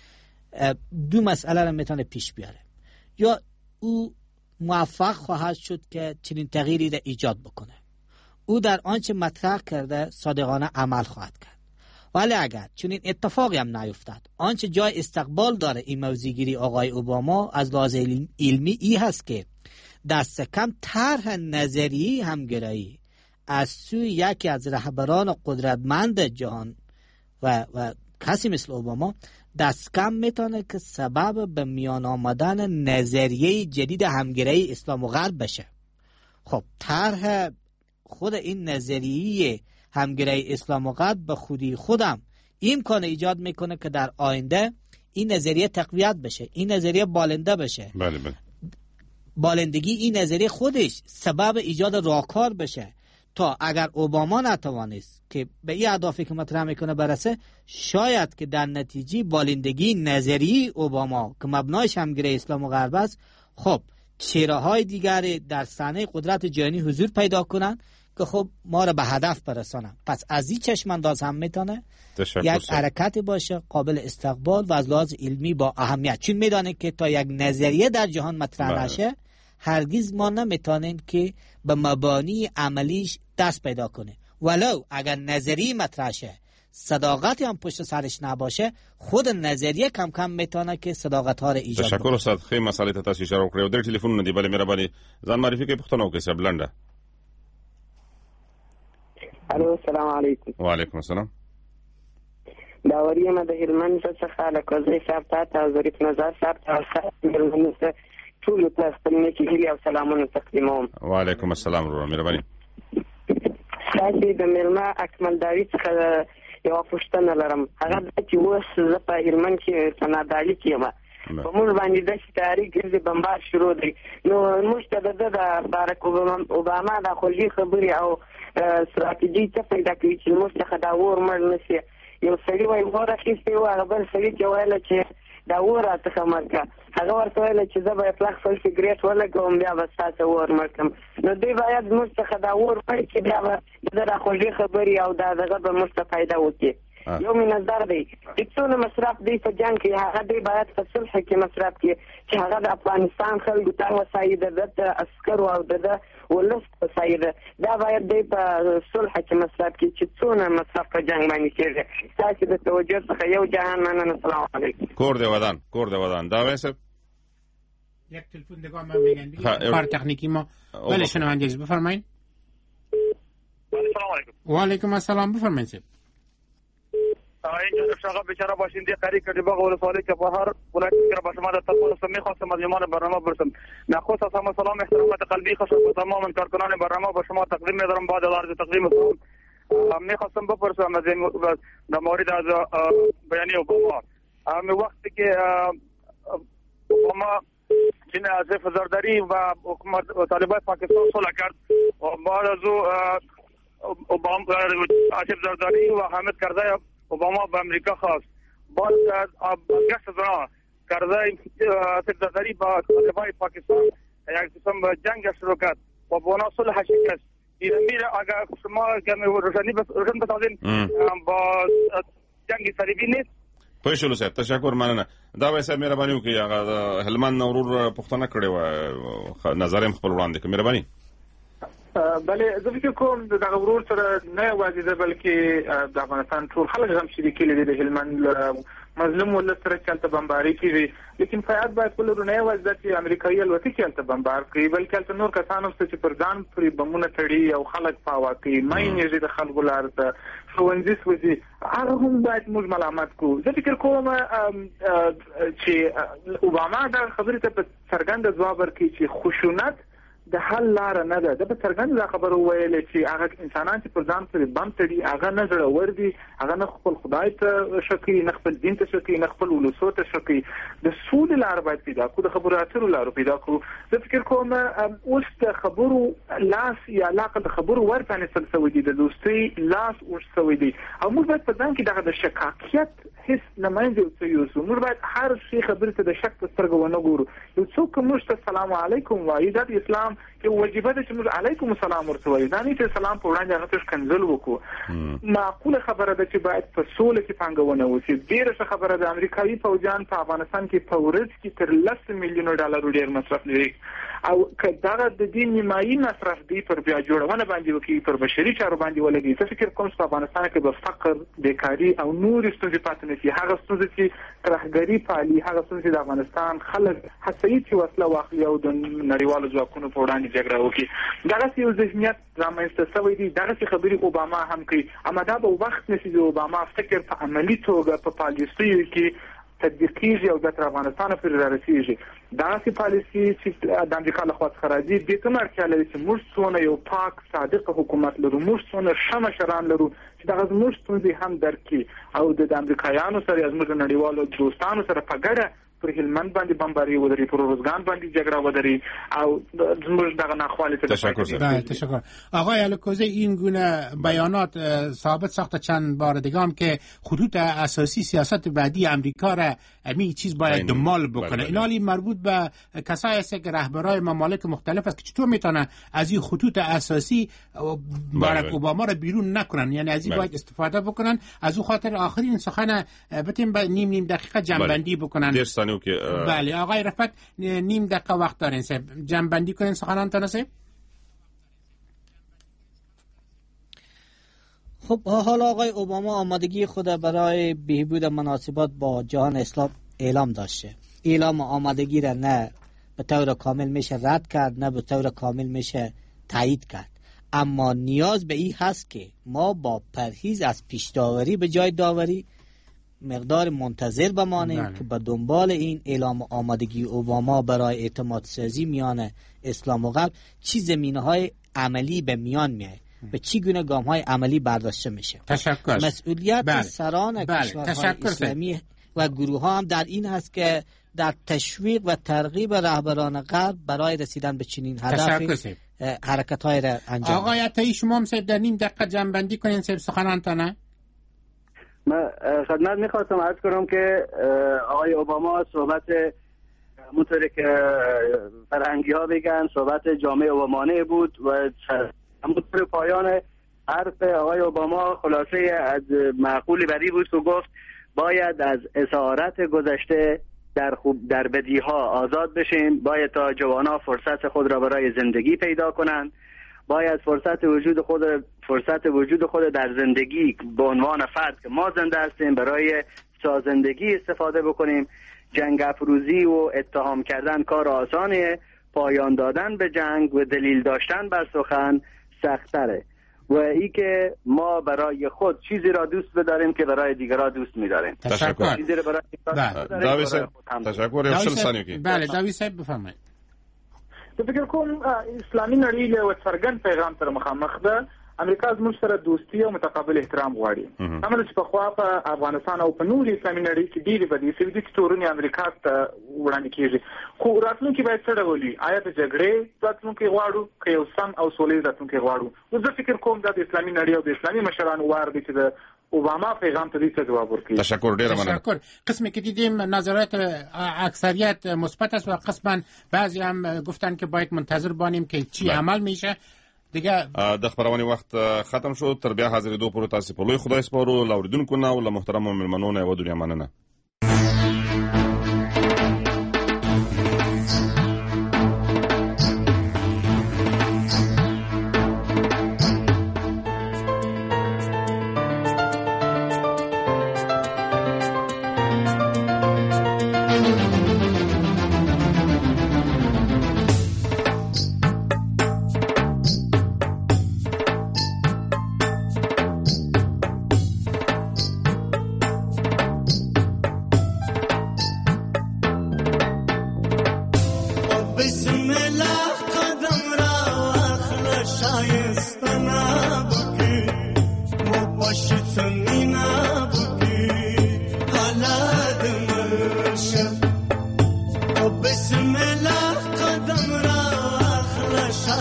دو مسئله را میتونه پیش بیاره. یا او موفق خواهد شد که چنین تغییری را ایجاد بکنه. او در آنچه مطرح کرده صادقانه عمل خواهد کرد. ولی اگر چنین اتفاقی هم نیفتد، آنچه جای استقبال داره این موضوعگیری آقای اوباما از لحاظ علمی ای هست که دست کم طرح نظری همگرایی از سوی یکی از رهبران قدرتمند جهان و, و کسی مثل اوباما دست کم میتونه که سبب به میان آمدن نظریه جدید همگرایی اسلام و غرب بشه. خب طرح خود این نظریه همگرایی اسلام و غرب به خودی خودم امکان ایجاد میکنه که در آینده این نظریه تقویت بشه، این نظریه بالنده بشه. بله بله. بالندگی این نظریه خودش سبب ایجاد راهکار بشه تا اگر اوباما نتوانست که به این اهدافی که مطرح میکنه برسه، شاید که در نتیجه بالندگی نظریه اوباما که مبنایش همگرایی اسلام و غرب است، خب چهره‌های دیگر در صحنه قدرت جهانی حضور پیدا کنن که خب ما را به هدف برسانن. پس از این چشم انداز هم میتونه یک حرکت باشه قابل استقبال و از لحاظ علمی با اهمیت، چون میدانه که تا یک نظریه در جهان مطرح نشه هرگز ما نمیتونیم که به مبانی عملیش دست پیدا کنه. ولو اگر نظریه مطرح شه صداقتی هم پشت سرش نباشه، خود نظریه کم کم میتونه که صداقت ها را ایجاد کنه. تشکر استاد. خیلی مسئله ته تاسو اشاره وکړه. د ټلیفون نه دی بلې مهرباني ځان معرفي کوي پښتنو کې سب لنډه. الو السلام علیکم. وعلیکم السلام. داوری ما د هلمند څخه له کوزي صاحب ته او ظریف نظر صاحب ته مهرباني ټول ته ستنه کې هلي او سلامونه تقدیموم. وعلیکم السلام ورو مهرباني. تاسو د ملما اکمل داوی څخه یو پوښتنه لرم. هغه چې اوس زه په هلمند کې سنادالي کې ما په موږ باندې د ستاري ګرځي بمبار شروع دی. نو موږ ته د بارک اوباما د خولي خبري او ستراتیژي څه پیدا کوي چې موږ څخه دا ور مړ نشي. یو سړی وایي غوړه کیسته و هغه بل سړی چې وایي چې دا ور راته مرګه هغه ورته ویل چې زه به پلاک فل سیګریټ ولګوم بیا به تاسو ور مرکم. نو دوی باید موږ څخه دا ور پړ چې بیا به د خولي خبري او دا دغه به موږ ته پیدا وکړي. یو می نظر دی چې څونه مصرف دی په جنگ کې هغه دی باید په صلح کې مصرف کې چې هغه د افغانستان خلکو ته وسایده د عسکر او د ولس وسایده دا باید دی په صلح کې مصرف کې چې څونه مصرف په جنگ باندې کېږي. تاسو د توجه څخه یو جهان مننه. السلام علیکم. کور دی ودان کور دی ودان دا وایسه یک تلفن نگاه من میگن کار تکنیکی ما ولی شنوندگی بفرمایید. السلام علیکم. و علیکم السلام بفرمایید. اینجا شغل بیچاره باشنده قریب کردی باغ ولسوالی که با هر ولایت که با شما در تطبیق میخواستم مدیمان برنامه برسم. نخست از همه سلام احترامات قلبی خواستم به تمام کارکنان برنامه با شما تقدیم می‌دارم. بعد از عرض تقدیم سلام میخواستم بپرسم از در مورد از بیانیه اوباما. همین وقتی که اوباما چین از فزارداری و حکومت طالبان پاکستان صلح کرد و بعد از او اوباما آصف زرداری و حامد کرزی اوباما به امریکا خواست. بعد از گشت زنا کرزی آصف زرداری با طالبان پاکستان یک قسم جنگ شروع کرد و بنا صلح شکست. این میره اگر شما کمی روشنی روشن بسازین با جنگ صلیبی نیست. پوه شولو صاحب تشکر مننه. دا وایسه مهرباني وکړئ هغه هلمند نورور پښتنه کړې و نظر هم خپل وړاندې کړ. مهرباني. بله زه فکر کوم د دغه ورور سره نه یوازې ده بلکې د افغانستان ټول خلک هم شریکي دي د هلمند مظلوم ولس سره چې هلته بمباري کېږي. لیکن فیاض باید خپل ورونه یوازې ده چې امریکایي الوتکې هلته بمبار کړي بلکې هلته نور کسان هم شته چې پر ځان پرې بمونه تړي او خلک په هوا کوي ماین یې د خلکو لارو ته ښوونځي سوځي هغه هم باید موږ ملامت کړو. زه فکر کوم چې اوباما دغه خبرې ته په څرګنده ځواب ورکړي چې خشونت د حل لار نه ده. د په څرګند خبرو ویلې چې هغه انسانان چې پر ځان پرې بم تړي هغه نه زړور دي، هغه نه خپل خدای ته شکي، نه خپل دین ته شکي، نه خپل ولسو ته شکي. د سولې لار باید پیدا کړو، د خبرو اترو لار پیدا کړو. زه فکر کوم اوس د خبرو لاس یا علاقه د خبرو ورته نه سلسوي دي، د دوستي لاس ورسوي دي، او موږ باید په ځان کې دغه د شکاکیت هیڅ نماینده یوسو. موږ باید هر شي خبرې ته د شک په سترګو ونه ګورو. یو څوک موږ ته سلام علیکم وایي، دا د اسلام یو وجیبه ده چې موږ علیکم السلام ورته وایو، دا نه چې سلام په وړاندې هغه ته کنځل وکړو. معقوله خبره ده چې باید په سوله کې پانګونه وشي. ډېره ښه خبره ده امریکایي پوځیان په افغانستان کې په ورځ کې تر لس میلیونه ډالرو ډېر مصرف لري، او که دغه د دې نیمایي مصرف دی پر بیا جوړونه باندې وکړي، پر بشري چارو باندې ولګي، زه فکر کوم چې په افغانستان کې به فقر، بیکاري او نورې ستونزې پاتې نه شي. هغه ستونزې چې ترهګري پالي، هغه ستونزې د افغانستان خلک هڅوي چې وسله واخلي او د نړیوالو ځواکونو په وړاندې جګړه وکړي. دغسې یو ذهنیت رامنځته شوی دی. دغسې خبرې اوباما هم کوي، اما دا به وخت نیسي چې اوباما فکر په عملي توګه په پالیسیو کې تطبیق کیږي او د افغانستان پورې رارسیږي. داسې پالیسي چې د امریکا له خوا څخه راځي دې ته اړتیا لري چې موږ څونه یو پاک صادق حکومت لرو، موږ څونه ښه مشران لرو چې دغه زموږ ستونزې هم درک کړي او د امریکایانو سره یا زموږ نړیوالو دوستانو سره په ګډه پر هلمند باندې بمباري ودري، پر روزگان باندې جګړه ودري او زموږ دغه ناخوالی ته تشکر. بله تشکر. آقای الکوزی، این گونه بیانات ثابت ساخته چند بار دیگه هم که خطوط اساسی سیاست بعدی امریکا را همین چیز باید دنبال بکنه. این حالی مربوط به کسایی است که رهبرای ممالک مختلف است که چطور میتونه از این خطوط اساسی باراک اوباما را بیرون نکنن، یعنی از این باید استفاده بکنن. از اون خاطر آخرین سخن بتیم به نیم نیم دقیقه جنبندی بکنن. بله آقای رفعت، نیم دقیقه وقت دارین، سب جنبندی کنین سخنانتان. سب خب حالا آقای اوباما آمادگی خود برای بهبود مناسبات با جهان اسلام اعلام داشته. اعلام آمادگی را نه به طور کامل میشه رد کرد، نه به طور کامل میشه تایید کرد، اما نیاز به این هست که ما با پرهیز از پیش داوری به جای داوری مقدار منتظر بمانیم که به دنبال این اعلام آمادگی اوباما برای اعتماد سازی میان اسلام و غرب چی زمینه‌های عملی به میان میاد، به چی گونه گام‌های عملی برداشته میشه. تشکر. مسئولیت بله. سران بله. کشورهای اسلامی و گروه‌ها هم در این هست که در تشویق و ترغیب رهبران غرب برای رسیدن به چنین هدفی حرکت‌های را انجام. آقای عطایی شما هم در نیم دقیقه جنبندی کنین سب سخنانتان. من خدمت میخواستم عرض کنم که آقای اوباما صحبت همونطوری که فرهنگی ها بگن صحبت جامع اوبامانه بود و همونطور پایان حرف آقای اوباما خلاصه از معقول بری بود که گفت باید از اسارت گذشته در خوب در بدی ها آزاد بشیم، باید تا جوانا فرصت خود را برای زندگی پیدا کنند، باید فرصت وجود خود فرصت وجود خود در زندگی به عنوان فرد که ما زنده هستیم برای سازندگی استفاده بکنیم. جنگ افروزی و اتهام کردن کار آسانیه، پایان دادن به جنگ و دلیل داشتن بر سخن سخت‌تره. و ای که ما برای خود چیزی را دوست بداریم که برای دیگران دوست می‌داریم. تشکر. چیزی را برای داوی صاحب تشکر. یو شل ثانیه کې بله داوی صاحب بفرمایئ. زه فکر کوم اسلامي نړۍ له څرګند پیغام سره مخامخ ده. امریکا زموږ سره دوستي او متقابل احترام غواړي. همدا چې په خوا په افغانستان او په نورې اسلامي نړۍ کې ډېرې بدې شوي دي چې تورنې امریکا ته وړاندې کېږي. خو راتلونکي باید څه ډول وي؟ آیا د جګړې راتلونکی غواړو که یو سم او سولیز راتلونکی غواړو؟ نو زه فکر کوم دا د اسلامي نړۍ او د اسلامي مشرانو وار دی چې د اوباما پیغام ته دې څه جواب ورکړي. تشکر ډېر مننه. تشکر. قسمی که دیدیم نظرات اکثریت مثبت است و قسما بعضی هم گفتن که باید منتظر بانیم که چی عمل میشه. دیگه د خبرونې وخت ختم شو. تر بیا حاضرېدو پورې تاسو په لوی خدای سپارو. لاوریدونکو نه او له محترمو مېلمنو نه و دنیا مننه.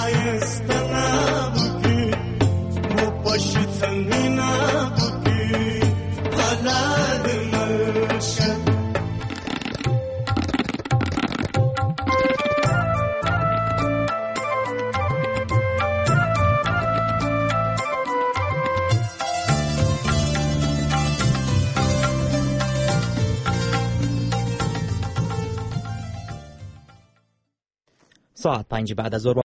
ساعت پنج بعد از ظهر